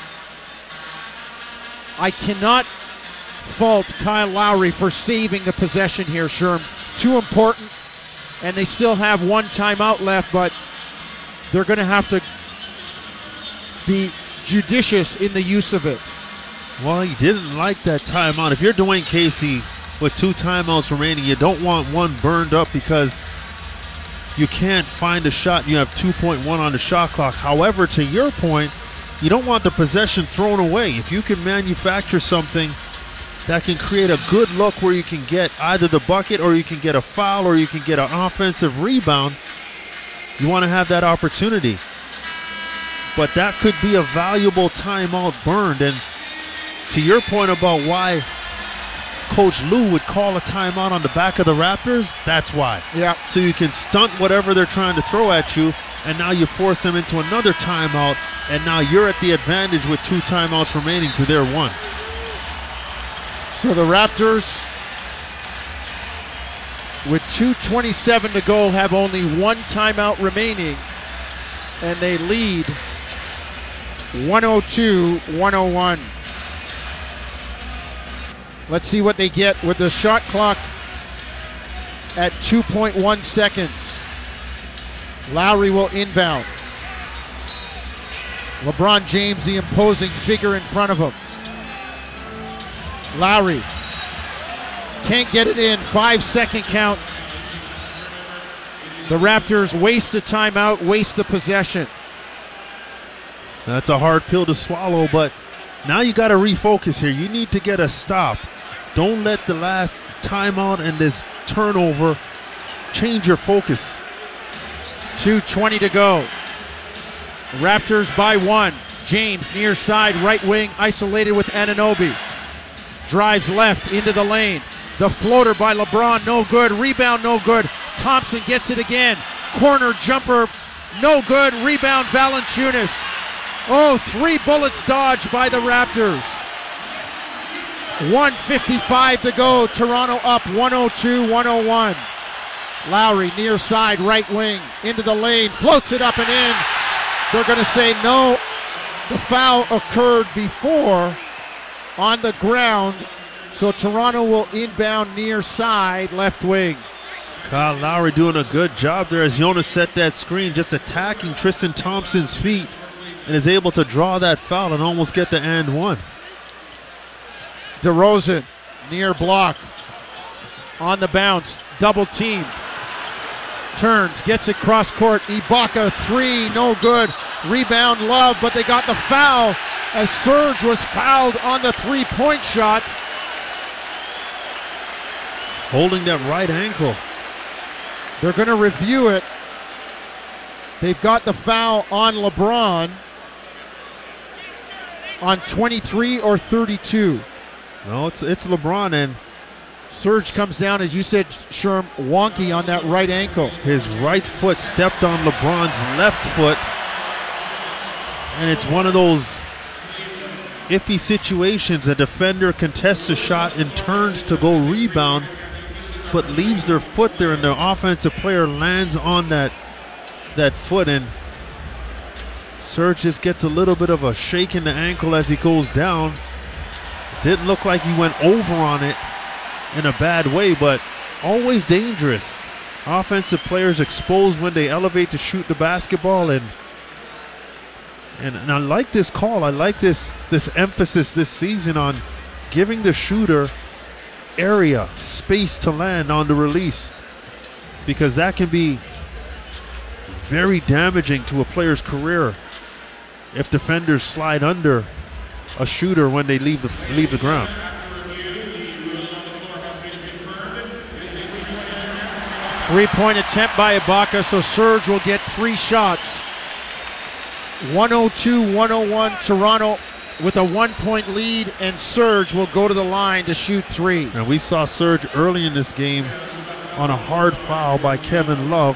I cannot fault Kyle Lowry for saving the possession here, Sherm. Too important, and they still have one timeout left, but they're going to have to be judicious in the use of it. Well, he didn't like that timeout. If you're Dwayne Casey with two timeouts remaining, you don't want one burned up because you can't find a shot. You have two point one on the shot clock. However, to your point, you don't want the possession thrown away. If you can manufacture something that can create a good look where you can get either the bucket or you can get a foul or you can get an offensive rebound, you want to have that opportunity. But that could be a valuable timeout burned. And to your point about why Coach Lue would call a timeout on the back of the Raptors, that's why. Yeah. So you can stunt whatever they're trying to throw at you, and now you force them into another timeout, and now you're at the advantage with two timeouts remaining to their one. So the Raptors, with two twenty-seven to go, have only one timeout remaining, and they lead one oh two one oh one. Let's see what they get with the shot clock at two point one seconds. Lowry will inbound. LeBron James, the imposing figure in front of him. Lowry can't get it in. Five second count. The Raptors waste the timeout, waste the possession. That's a hard pill to swallow, but now you got to refocus here. You need to get a stop. Don't let the last timeout and this turnover change your focus. two twenty to go. Raptors by one. James near side, right wing, isolated with Anunoby. Drives left into the lane. The floater by LeBron, no good. Rebound, no good. Thompson gets it again. Corner jumper, no good. Rebound, Valanciunas. Oh, three bullets dodged by the Raptors. one fifty-five to go. Toronto up one oh two one oh one. Lowry near side, right wing, into the lane, floats it up and in. They're going to say no. The foul occurred before on the ground. So Toronto will inbound near side, left wing. Kyle Lowry doing a good job there as Jonas set that screen, just attacking Tristan Thompson's feet, and is able to draw that foul and almost get the and one. DeRozan near block. On the bounce, double team. Turns, gets it cross court. Ibaka, three, no good. Rebound, Love, but they got the foul as Serge was fouled on the three-point shot. Holding that right ankle. They're going to review it. They've got the foul on LeBron on twenty-three or thirty-two. No, it's it's LeBron, and Serge comes down, as you said, Sherm, wonky on that right ankle. His right foot stepped on LeBron's left foot, and it's one of those iffy situations. A defender contests a shot and turns to go rebound, but leaves their foot there, and the offensive player lands on that that foot, and Serge just gets a little bit of a shake in the ankle as he goes down. Didn't look like he went over on it in a bad way, but always dangerous. Offensive players exposed when they elevate to shoot the basketball, and and, and I like this call. I like this this emphasis this season on giving the shooter area, space to land on the release, because that can be very damaging to a player's career. if defenders slide under a shooter when they leave the leave the ground. Three-point attempt by Ibaka, so Serge will get three shots. one oh two one oh one Toronto with a one-point lead, and Serge will go to the line to shoot three. And we saw Serge early in this game on a hard foul by Kevin Love.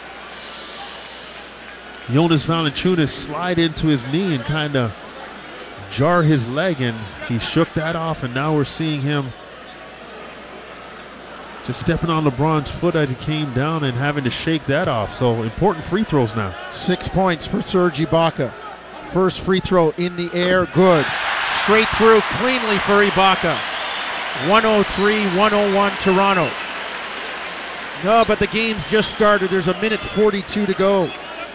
Jonas Valanciunas slide into his knee and kind of jar his leg, and he shook that off, and now we're seeing him just stepping on LeBron's foot as he came down and having to shake that off. So important free throws now. Six points for Serge Ibaka. First free throw in the air, good. Straight through cleanly for Ibaka. one oh three one oh one Toronto. No, but the game's just started. There's a minute forty-two to go.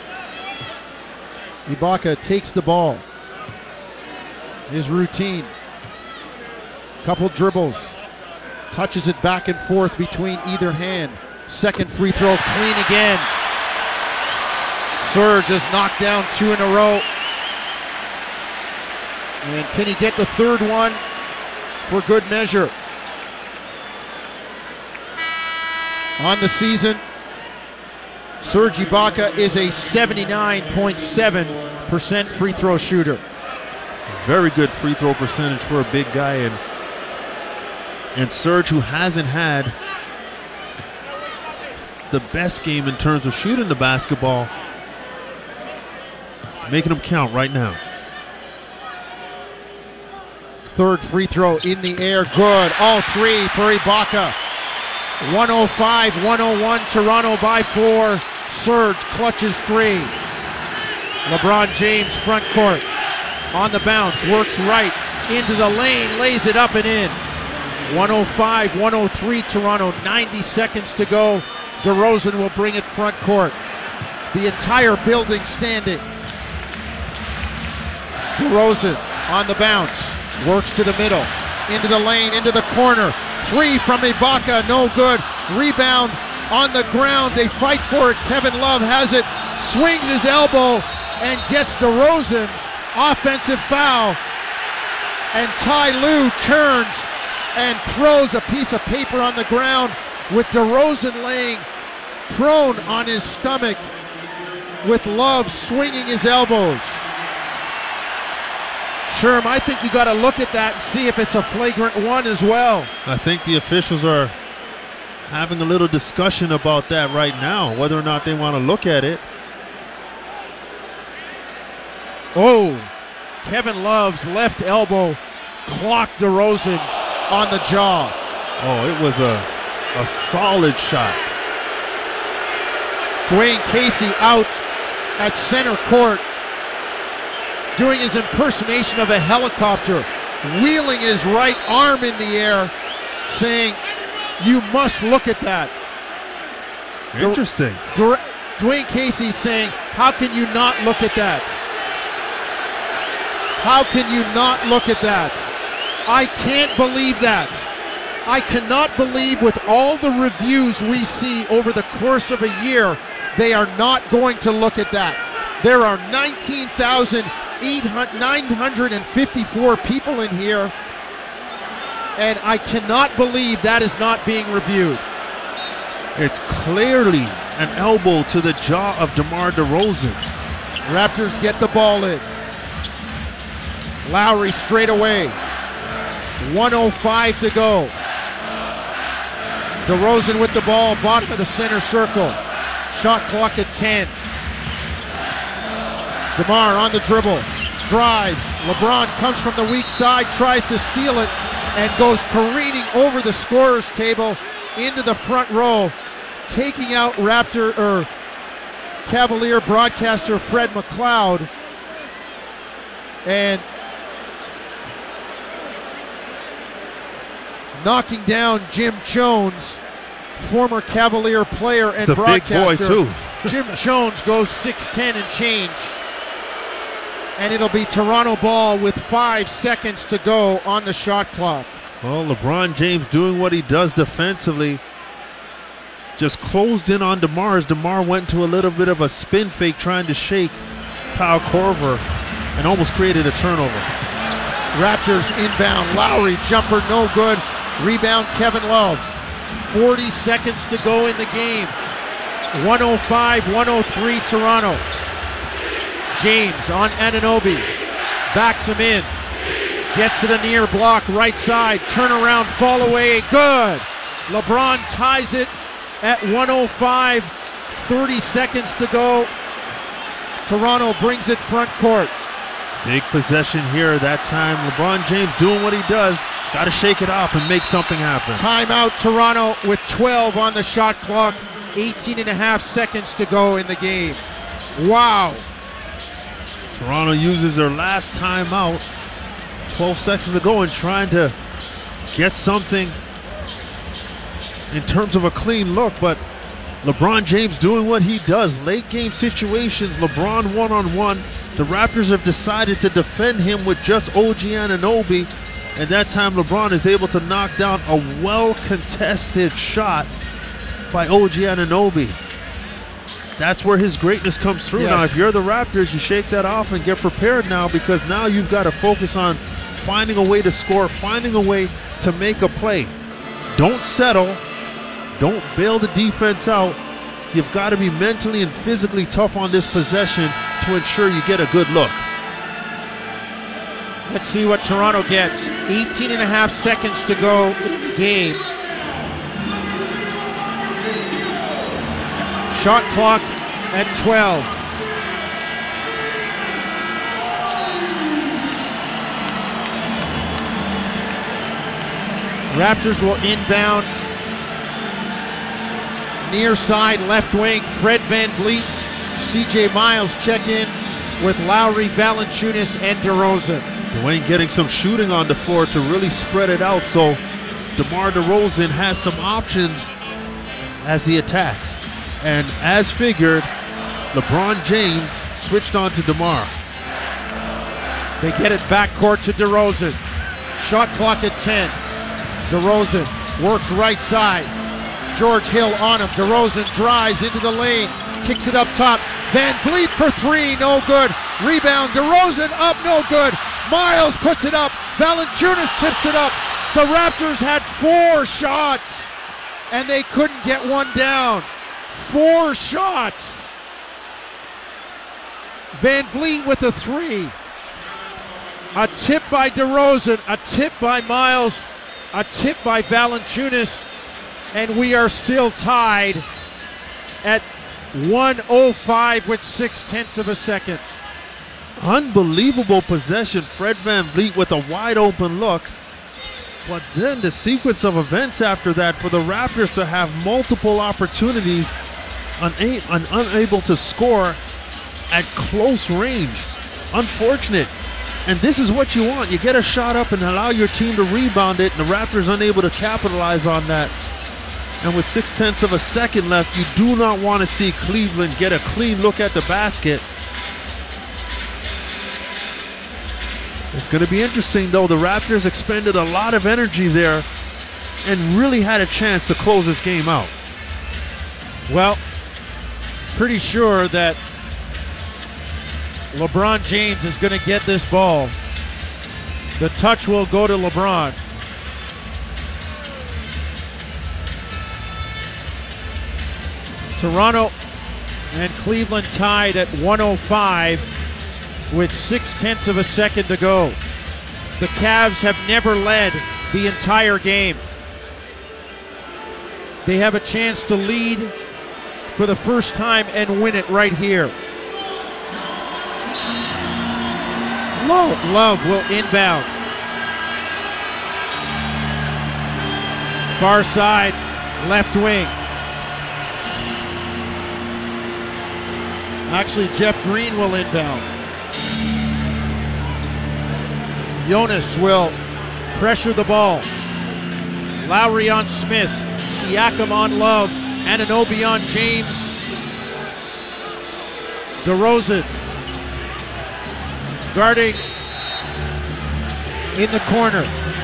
Ibaka takes the ball. His routine. Couple dribbles. Touches it back and forth between either hand. Second free throw, clean again. Serge has knocked down two in a row. And can he get the third one for good measure? On the season, Serge Ibaka is a seventy-nine point seven percent free throw shooter. Very good free throw percentage for a big guy. And And Serge, who hasn't had the best game in terms of shooting the basketball, is making them count right now. Third free throw in the air, good. All three for Ibaka. one oh five one oh one, Toronto by four. Serge clutches three. LeBron James front court. On the bounce, works right into the lane, lays it up and in. one oh five one oh three Toronto, ninety seconds to go. DeRozan will bring it front court. The entire building standing. DeRozan on the bounce, works to the middle, into the lane, into the corner. Three from Ibaka, no good. Rebound on the ground, they fight for it. Kevin Love has it, swings his elbow and gets DeRozan. Offensive foul. And Ty Lue turns and throws a piece of paper on the ground with DeRozan laying prone on his stomach with Love swinging his elbows. Sherm, I think you got to look at that and see if it's a flagrant one as well. I think the officials are having a little discussion about that right now, whether or not they want to look at it. Oh, Kevin Love's left elbow clocked DeRozan on the jaw. Oh, it was a, a solid shot. Dwayne Casey out at center court doing his impersonation of a helicopter, wheeling his right arm in the air, saying, "You must look at that." Interesting. Du- Dwayne Casey saying, "How can you not look at that? How can you not look at that? I can't believe that. I cannot believe with all the reviews we see over the course of a year, they are not going to look at that. There are nineteen thousand nine hundred fifty-four people in here, and I cannot believe that is not being reviewed." It's clearly an elbow to the jaw of DeMar DeRozan. Raptors get the ball in. Lowry straight away. one oh five to go. DeRozan with the ball, bottom of the center circle. Shot clock at ten. DeMar on the dribble, drives. LeBron comes from the weak side, tries to steal it, and goes careening over the scorer's table into the front row, taking out Raptor or Cavalier broadcaster Fred McLeod. And knocking down Jim Jones, former Cavalier player and it's a broadcaster. Big boy too. Jim Jones goes six ten and change. And it'll be Toronto ball with five seconds to go on the shot clock. Well, LeBron James doing what he does defensively. Just closed in on DeMar as DeMar went to a little bit of a spin fake trying to shake Kyle Korver. and almost created a turnover. Raptors inbound. Lowry jumper no good. Rebound Kevin Love. forty seconds to go in the game. one oh five one oh three Toronto. James on Anunoby. Backs him in. Gets to the near block, right side. Turnaround, fall away. Good. LeBron ties it at one oh five. thirty seconds to go. Toronto brings it front court. Big possession here that time. LeBron James doing what he does. Got to shake it off and make something happen. Timeout Toronto with twelve on the shot clock. eighteen and a half seconds to go in the game. Wow. Toronto uses their last timeout. twelve seconds to go and trying to get something in terms of a clean look, but LeBron James doing what he does. Late game situations, LeBron one-on-one. The Raptors have decided to defend him with just O G Anunoby, and that time LeBron is able to knock down a well-contested shot by O G Anunoby. That's where his greatness comes through. Yes. Now, if you're the Raptors, you shake that off and get prepared now, because now you've got to focus on finding a way to score, finding a way to make a play. Don't settle. Don't bail the defense out. You've got to be mentally and physically tough on this possession to ensure you get a good look. Let's see what Toronto gets. eighteen and a half seconds to go in the game. Shot clock at twelve. Raptors will inbound. Near side, left wing, Fred VanVleet. C J Miles check in with Lowry, Valanciunas, and DeRozan. Dwayne getting some shooting on the floor to really spread it out, so DeMar DeRozan has some options as he attacks. And as figured, LeBron James switched on to DeMar. They get it backcourt to DeRozan. Shot clock at ten. DeRozan works right side. George Hill on him. DeRozan drives into the lane. Kicks it up top. VanVleet for three. No good. Rebound. DeRozan up. No good. Miles puts it up. Valanciunas tips it up. The Raptors had four shots, and they couldn't get one down. Four shots. VanVleet with a three. A tip by DeRozan. A tip by Miles. A tip by Valanciunas. And we are still tied at one oh five with six tenths of a second. Unbelievable possession. Fred VanVleet with a wide open look. But then the sequence of events after that for the Raptors to have multiple opportunities una- and unable to score at close range. Unfortunate. And this is what you want. You get a shot up and allow your team to rebound it, and the Raptors unable to capitalize on that. And with six tenths of a second left, you do not want to see Cleveland get a clean look at the basket. It's going to be interesting, though. The Raptors expended a lot of energy there and really had a chance to close this game out. Well, pretty sure that LeBron James is going to get this ball. The touch will go to LeBron. Toronto and Cleveland tied at one oh five with six tenths of a second to go. The Cavs have never led the entire game. They have a chance to lead for the first time and win it right here. Love, Love will inbound. Far side, left wing. Actually, Jeff Green will inbound. Jonas will pressure the ball. Lowry on Smith. Siakam on Love. Anunoby on James. DeRozan guarding in the corner.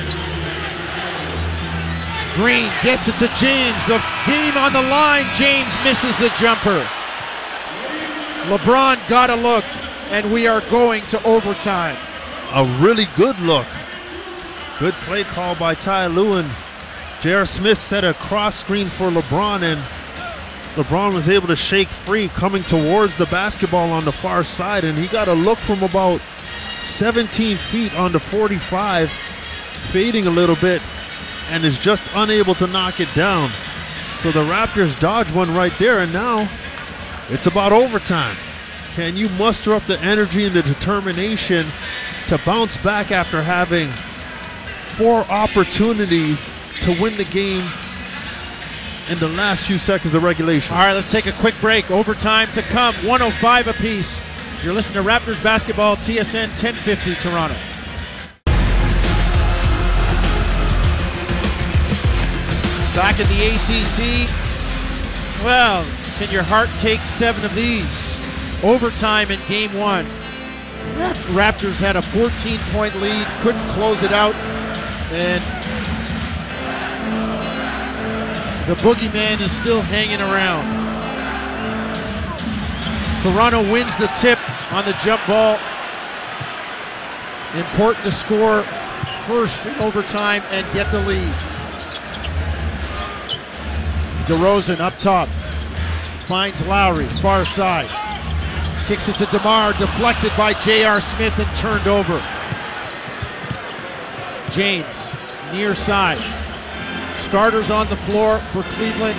Green gets it to James. The game on the line. James misses the jumper. LeBron got a look and we are going to overtime. A really good look. Good play call by Ty Lue, and J R. Smith set a cross screen for LeBron, and LeBron was able to shake free coming towards the basketball on the far side, and he got a look from about seventeen feet on the forty-five, fading a little bit, and is just unable to knock it down. So the Raptors dodge one right there, and now it's about overtime. Can you muster up the energy and the determination to bounce back after having four opportunities to win the game in the last few seconds of regulation? All right, let's take a quick break. Overtime to come, one oh five apiece. You're listening to Raptors Basketball, T S N ten fifty Toronto. Back in the A C C. Well, can your heart take seven of these? Overtime in game one. Raptors had a fourteen-point lead, couldn't close it out, and the boogeyman is still hanging around. Toronto wins the tip on the jump ball. Important to score first in overtime and get the lead. DeRozan up top. Finds Lowry, far side. Kicks it to DeMar, deflected by J R. Smith and turned over. James, near side. Starters on the floor for Cleveland.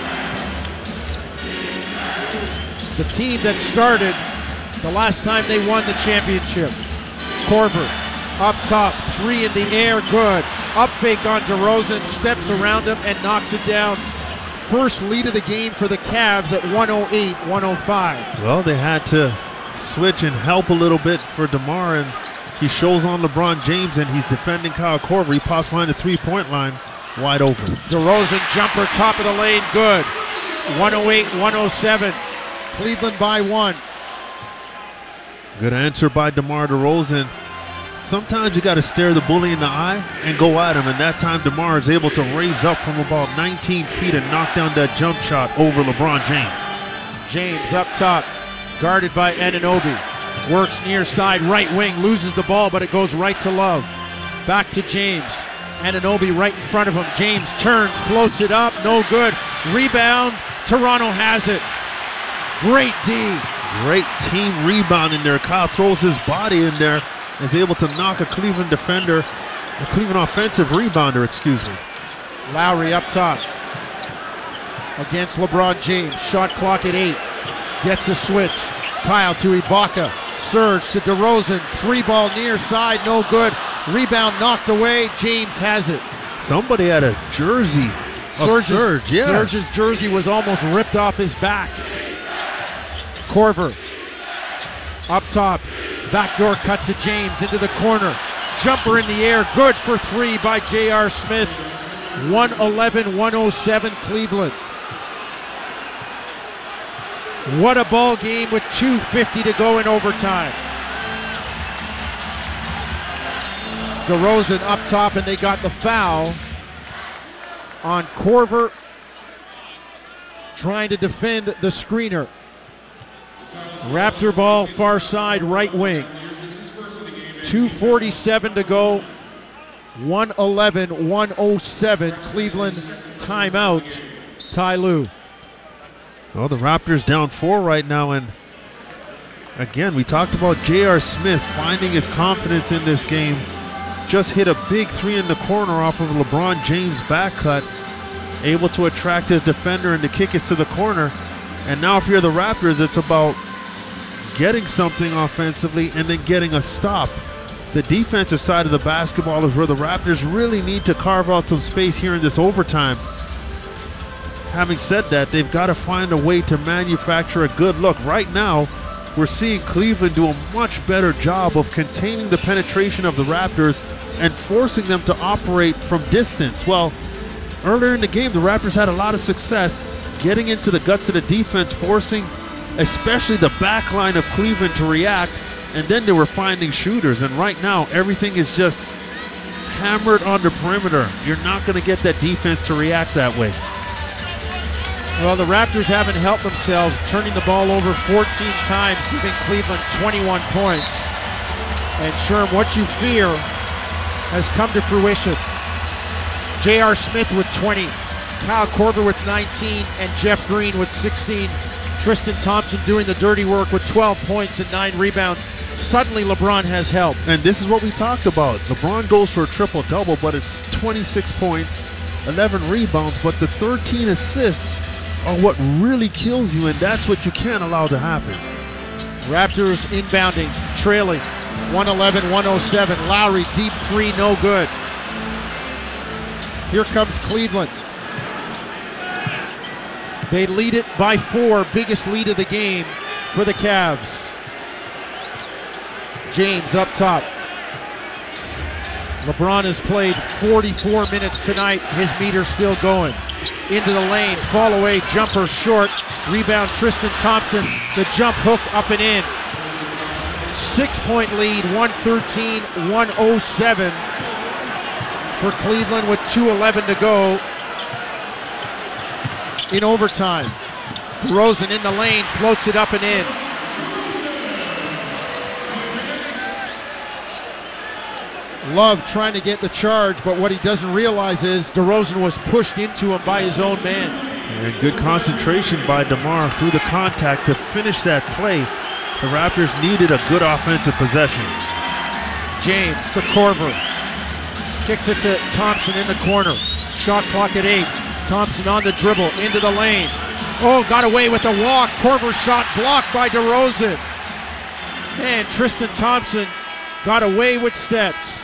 The team that started the last time they won the championship. Korver, up top, three in the air, good. Up fake on DeRozan, steps around him and knocks it down. First lead of the game for the Cavs at one oh eight one oh five. Well, they had to switch and help a little bit for DeMar, and he shows on LeBron James, and he's defending Kyle Korver. He pops behind the three-point line, wide open. DeRozan jumper, top of the lane, good. one oh eight one oh seven. Cleveland by one. Good answer by DeMar DeRozan. Sometimes you got to stare the bully in the eye and go at him, and that time DeMar is able to raise up from about nineteen feet and knock down that jump shot over LeBron James. James up top, guarded by Anunoby. Works near side, right wing, loses the ball, but it goes right to Love. Back to James. Anunoby right in front of him. James turns, floats it up, no good. Rebound, Toronto has it. Great D. Great team rebound in there. Kyle throws his body in there, is able to knock a Cleveland defender, a Cleveland offensive rebounder, excuse me. Lowry up top against LeBron James. Shot clock at eight. Gets a switch. Kyle to Ibaka. Surge to DeRozan. Three ball near side, no good. Rebound knocked away. James has it. Somebody had a jersey of Surge's, Surge. Yeah. Surge's jersey was almost ripped off his back. Korver up top. Backdoor cut to James into the corner. Jumper in the air. Good for three by J R. Smith. one eleven one oh seven Cleveland. What a ball game with two fifty to go in overtime. DeRozan up top, and they got the foul on Korver trying to defend the screener. Raptor ball, far side, right wing. two forty-seven to go. one eleven one oh seven Cleveland timeout. Ty Lue. Well, the Raptors down four right now, and again, we talked about J R. Smith finding his confidence in this game. Just hit a big three in the corner off of LeBron James' back cut, able to attract his defender and to kick it to the corner. And now if you're the Raptors, it's about getting something offensively and then getting a stop. The defensive side of the basketball is where the Raptors really need to carve out some space here in this overtime. Having said that, they've got to find a way to manufacture a good look. Right now, we're seeing Cleveland do a much better job of containing the penetration of the Raptors and forcing them to operate from distance. Well, earlier in the game, the Raptors had a lot of success getting into the guts of the defense, forcing especially the back line of Cleveland to react, and then they were finding shooters. And right now, everything is just hammered on the perimeter. You're not going to get that defense to react that way. Well, the Raptors haven't helped themselves, turning the ball over fourteen times, giving Cleveland twenty-one points. And Sherm, what you fear has come to fruition. J R. Smith with twenty, Kyle Korver with nineteen, and Jeff Green with sixteen. Tristan Thompson doing the dirty work with twelve points and nine rebounds. Suddenly LeBron has help. And this is what we talked about. LeBron goes for a triple-double, but it's twenty-six points, eleven rebounds, but the thirteen assists are what really kills you, and that's what you can't allow to happen. Raptors inbounding, trailing, one eleven one oh seven. Lowry, deep three, no good. Here comes Cleveland. They lead it by four, biggest lead of the game for the Cavs. James up top. LeBron has played forty-four minutes tonight. His meter's still going. Into the lane, fall away, jumper short. Rebound Tristan Thompson. The jump hook up and in. Six-point lead, one thirteen one oh seven for Cleveland with two eleven to go in overtime. DeRozan in the lane, floats it up and in. Love trying to get the charge, but what he doesn't realize is DeRozan was pushed into him by his own man. And good concentration by DeMar through the contact to finish that play. The Raptors needed a good offensive possession. James to Korver. Kicks it to Thompson in the corner. Shot clock at eight. Thompson on the dribble, into the lane. Oh, got away with a walk. Korver shot blocked by DeRozan. And Tristan Thompson got away with steps.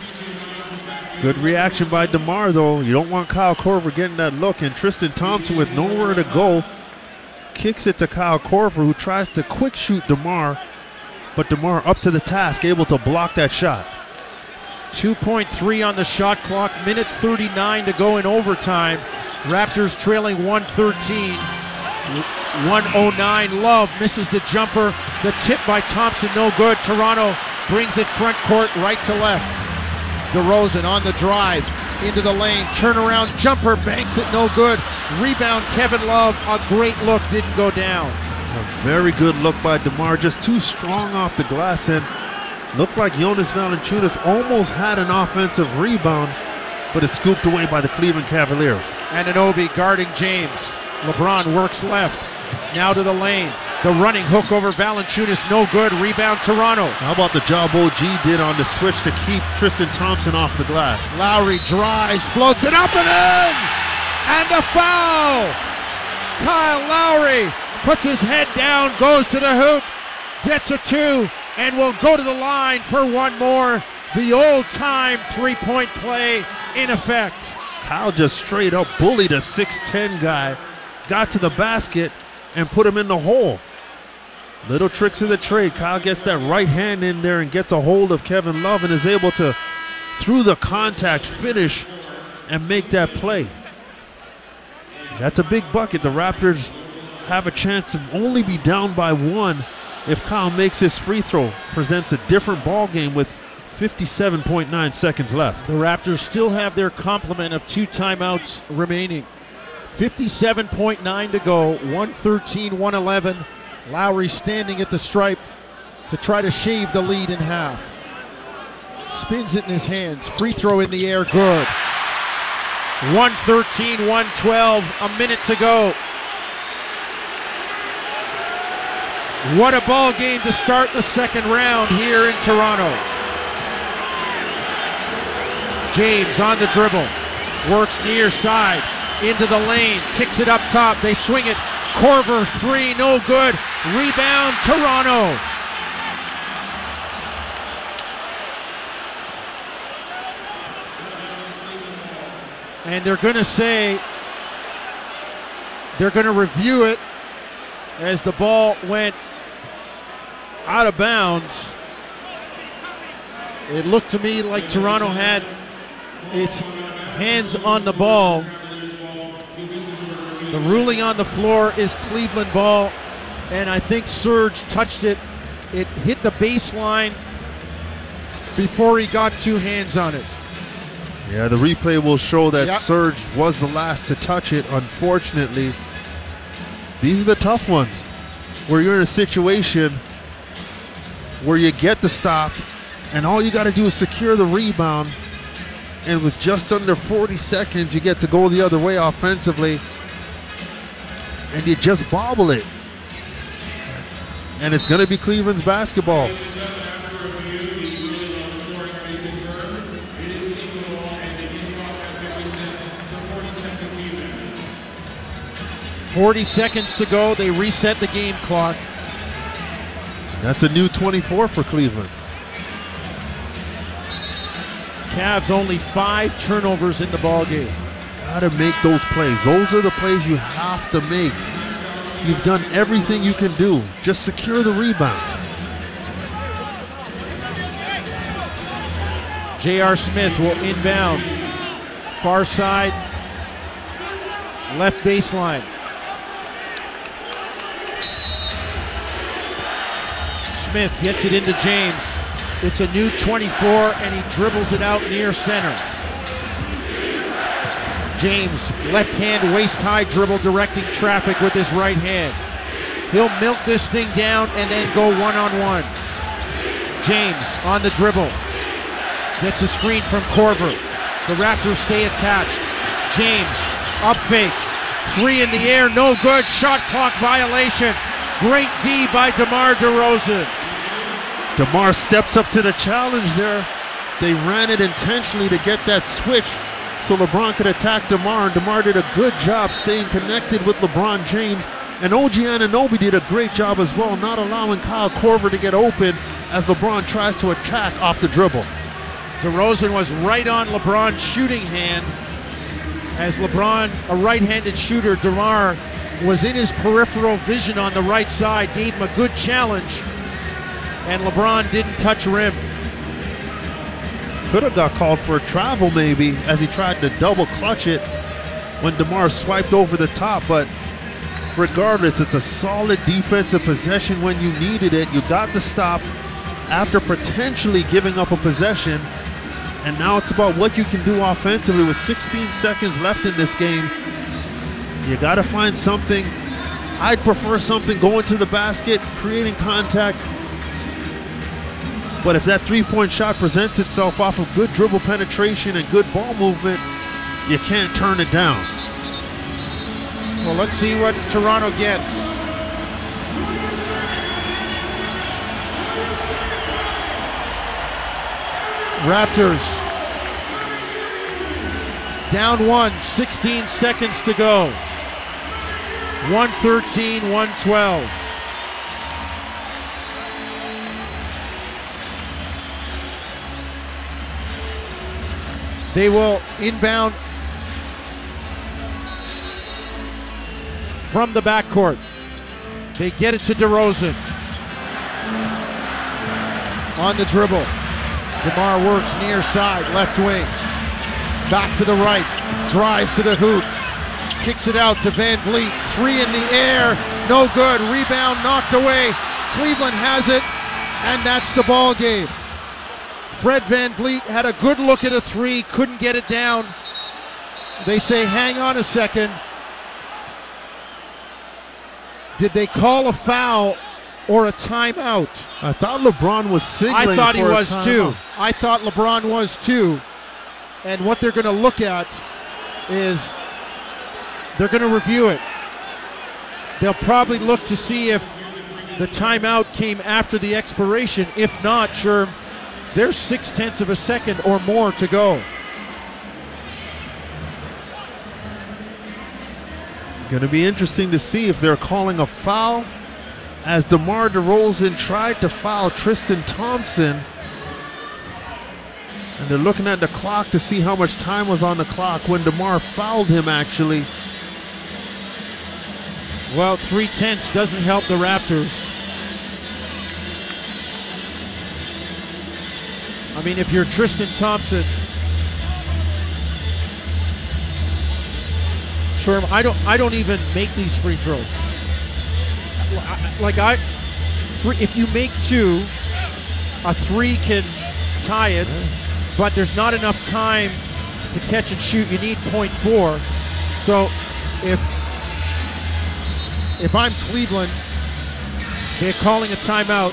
Good reaction by DeMar, though. You don't want Kyle Korver getting that look. And Tristan Thompson, with nowhere to go, kicks it to Kyle Korver, who tries to quick shoot DeMar. But DeMar up to the task, able to block that shot. two point three on the shot clock. Minute thirty-nine to go in overtime. Raptors trailing one thirteen. one oh nine. Love misses the jumper. The tip by Thompson, no good. Toronto brings it front court, right to left. DeRozan on the drive, into the lane, turnaround jumper, banks it, no good. Rebound, Kevin Love, a great look, didn't go down. A very good look by DeMar, just too strong off the glass, and looked like Jonas Valanciunas almost had an offensive rebound, but it's scooped away by the Cleveland Cavaliers. Anunoby guarding James. LeBron works left, now to the lane. The running hook over Valanciunas, no good. Rebound Toronto. How about the job O G did on the switch to keep Tristan Thompson off the glass? Lowry drives, floats it up and in! And a foul! Kyle Lowry puts his head down, goes to the hoop, gets a two, and will go to the line for one more. The old-time three-point play in effect. Kyle just straight up bullied a six ten guy, got to the basket, and put him in the hole. Little tricks of the trade. Kyle gets that right hand in there and gets a hold of Kevin Love and is able to, through the contact, finish and make that play. That's a big bucket. The Raptors have a chance to only be down by one if Kyle makes his free throw. Presents a different ball game with fifty-seven point nine seconds left. The Raptors still have their complement of two timeouts remaining. fifty-seven point nine to go, one thirteen one eleven. Lowry standing at the stripe to try to shave the lead in half. Spins it in his hands. Free throw in the air, good. one thirteen one twelve, a minute to go. What a ball game to start the second round here in Toronto. James on the dribble, works near side, into the lane, kicks it up top, they swing it. Korver, three, no good. Rebound, Toronto. And they're going to say, they're going to review it as the ball went out of bounds. It looked to me like Toronto had its hands on the ball. The ruling on the floor is Cleveland ball, and I think Serge touched it. It hit the baseline before he got two hands on it. Yeah, the replay will show that yep. Serge was the last to touch it. Unfortunately, These are the tough ones where you're in a situation where you get the stop and all you got to do is secure the rebound. And with just under forty seconds, you get to go the other way offensively. And you just bobble it. And it's going to be Cleveland's basketball. forty seconds to go. They reset the game clock. That's a new twenty-four for Cleveland. Cavs only five turnovers in the ball game. Gotta make those plays. Those are the plays you have to make. You've done everything you can do. Just secure the rebound. J R. Smith will inbound. Far side. Left baseline. Smith gets it into James. It's a new twenty-four, and he dribbles it out near center. James, left hand, waist-high dribble, directing traffic with his right hand. He'll milk this thing down and then go one-on-one. James on the dribble. Gets a screen from Korver. The Raptors stay attached. James, up fake. Three in the air, no good. Shot clock violation. Great D by DeMar DeRozan. DeMar steps up to the challenge there. They ran it intentionally to get that switch so LeBron could attack DeMar, and DeMar did a good job staying connected with LeBron James. And O G Anunoby did a great job as well, not allowing Kyle Korver to get open as LeBron tries to attack off the dribble. DeRozan was right on LeBron's shooting hand. As LeBron, a right-handed shooter, DeMar was in his peripheral vision on the right side, gave him a good challenge, and LeBron didn't touch rim. Could have got called for a travel maybe as he tried to double clutch it when DeMar swiped over the top, but regardless, it's a solid defensive possession when you needed it. You got the stop after potentially giving up a possession, and now it's about what you can do offensively with sixteen seconds left in this game. You got to find something. I'd prefer something going to the basket, creating contact. But if that three-point shot presents itself off of good dribble penetration and good ball movement, you can't turn it down. Well, let's see what Toronto gets. Raptors down one, sixteen seconds to go. one thirteen, one twelve. They will inbound from the backcourt. They get it to DeRozan. On the dribble. DeMar works near side, left wing. Back to the right. Drive to the hoop. Kicks it out to Van Vliet. Three in the air. No good. Rebound knocked away. Cleveland has it, and that's the ball game. Fred Van Vliet had a good look at a three, couldn't get it down. They say, hang on a second. Did they call a foul or a timeout? I thought LeBron was signaling I thought he for a was too. timeout. I thought LeBron was too. And what they're going to look at is they're going to review it. They'll probably look to see if the timeout came after the expiration. If not, sure, there's six tenths of a second or more to go. It's going to be interesting to see if they're calling a foul as DeMar DeRozan tried to foul Tristan Thompson. And they're looking at the clock to see how much time was on the clock when DeMar fouled him, actually. Well, three tenths doesn't help the Raptors. I mean, if you're Tristan Thompson, Sherm, I don't, I don't even make these free throws. Like I, three, if you make two, a three can tie it, but there's not enough time to catch and shoot. You need point four. So if if I'm Cleveland, they're calling a timeout.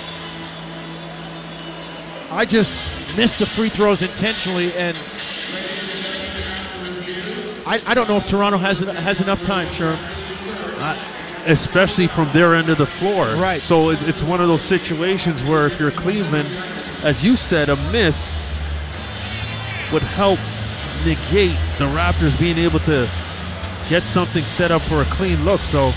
I just missed the free throws intentionally, and I, I don't know if Toronto has has enough time, Sherm. Uh, especially from their end of the floor. Right. So it's, it's one of those situations where if you're Cleveland, as you said, a miss would help negate the Raptors being able to get something set up for a clean look. So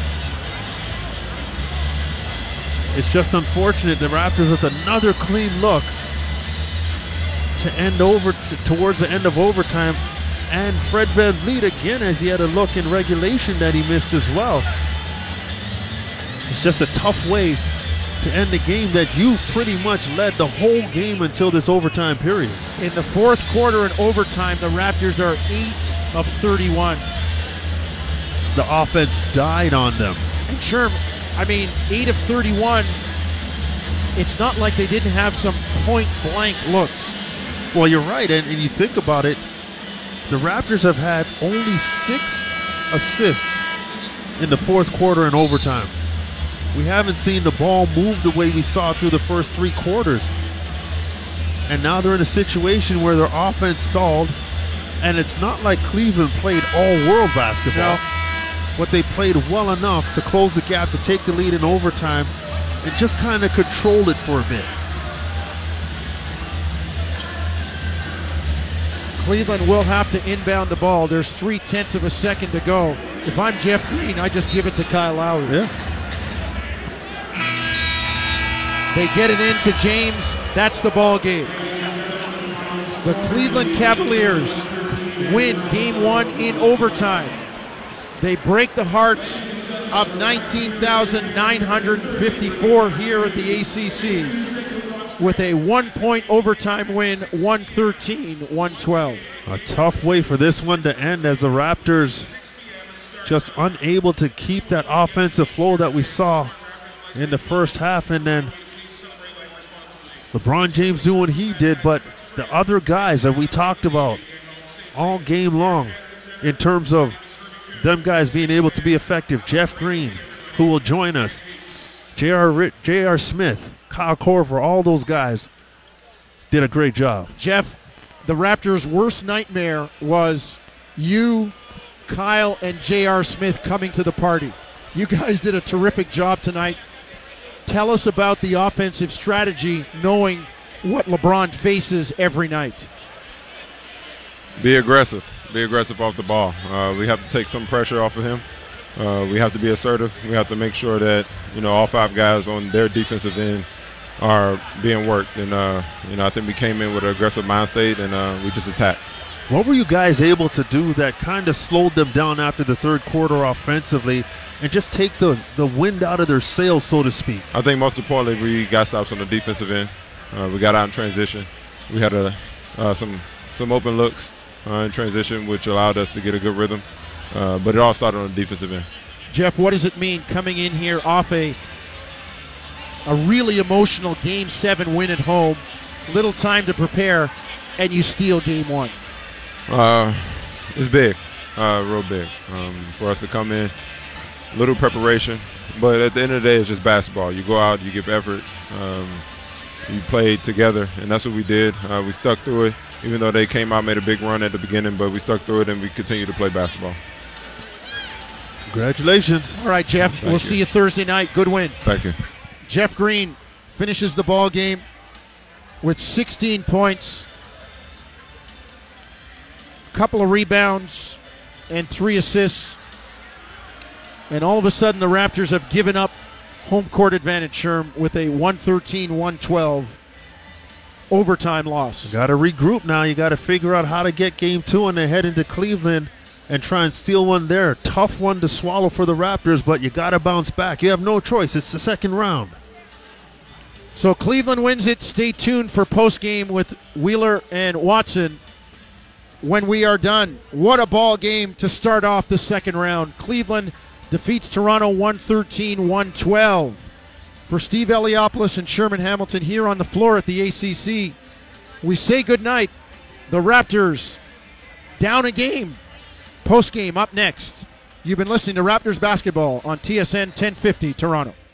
it's just unfortunate the Raptors with another clean look to end over to, towards the end of overtime. And Fred VanVleet again, as he had a look in regulation that he missed as well. It's just a tough way to end a game that you pretty much led the whole game until this overtime period. In the fourth quarter and overtime, the Raptors are eight of thirty-one. The offense died on them. And Sherm, I mean, eight of thirty-one, it's not like they didn't have some point-blank looks. Well, you're right, and, and you think about it, the Raptors have had only six assists in the fourth quarter and overtime. We haven't seen the ball move the way we saw through the first three quarters. And now they're in a situation where their offense stalled, and it's not like Cleveland played all-world basketball. No. But they played well enough to close the gap, to take the lead in overtime, and just kind of control it for a bit. Cleveland will have to inbound the ball. There's three-tenths of a second to go. If I'm Jeff Green, I just give it to Kyle Lowry. Yeah. They get it into James. That's the ball game. The Cleveland Cavaliers win game one in overtime. They break the hearts of nineteen thousand nine hundred fifty-four here at the A C C with a one-point overtime win, one thirteen to one twelve. A tough way for this one to end, as the Raptors just unable to keep that offensive flow that we saw in the first half, and then LeBron James doing what he did, but the other guys that we talked about all game long in terms of them guys being able to be effective. Jeff Green, who will join us, J R. J R. Smith, Kyle Korver, all those guys did a great job. Jeff, the Raptors' worst nightmare was you, Kyle, and J R. Smith coming to the party. You guys did a terrific job tonight. Tell us about the offensive strategy, knowing what LeBron faces every night. Be aggressive. Be aggressive off the ball. Uh, we have to take some pressure off of him. Uh, we have to be assertive. We have to make sure that, you know, all five guys on their defensive end are being worked. And, uh, you know, I think we came in with an aggressive mind state, and uh, we just attacked. What were you guys able to do that kind of slowed them down after the third quarter offensively and just take the, the wind out of their sails, so to speak? I think most importantly, we got stops on the defensive end. Uh, we got out in transition. We had a, uh, some some open looks uh, in transition, which allowed us to get a good rhythm. Uh, but it all started on the defensive end. Jeff, what does it mean coming in here off a a really emotional Game seven win at home, little time to prepare, and you steal Game one? Uh, it's big, uh, real big, um, for us to come in. Little preparation, but at the end of the day, it's just basketball. You go out, you give effort, um, you play together, and that's what we did. Uh, we stuck through it, even though they came out, made a big run at the beginning, but we stuck through it, and we continue to play basketball. Congratulations. All right, Jeff, Thank we'll you. see you Thursday night. Good win. Thank you. Jeff Green finishes the ball game with sixteen points, couple of rebounds, and three assists. And all of a sudden, the Raptors have given up home court advantage, Sherm, with a one thirteen to one twelve overtime loss. Got to regroup now. You got to figure out how to get game two and then head into Cleveland and try and steal one there. Tough one to swallow for the Raptors, but you got to bounce back. You have no choice. It's the second round. So Cleveland wins it. Stay tuned for postgame with Wheeler and Watson when we are done. What a ball game to start off the second round. Cleveland defeats Toronto one thirteen to one twelve. For Steve Eliopoulos and Sherman Hamilton here on the floor at the A C C, we say goodnight. The Raptors down a game. Post game up next. You've been listening to Raptors basketball on T S N ten fifty Toronto.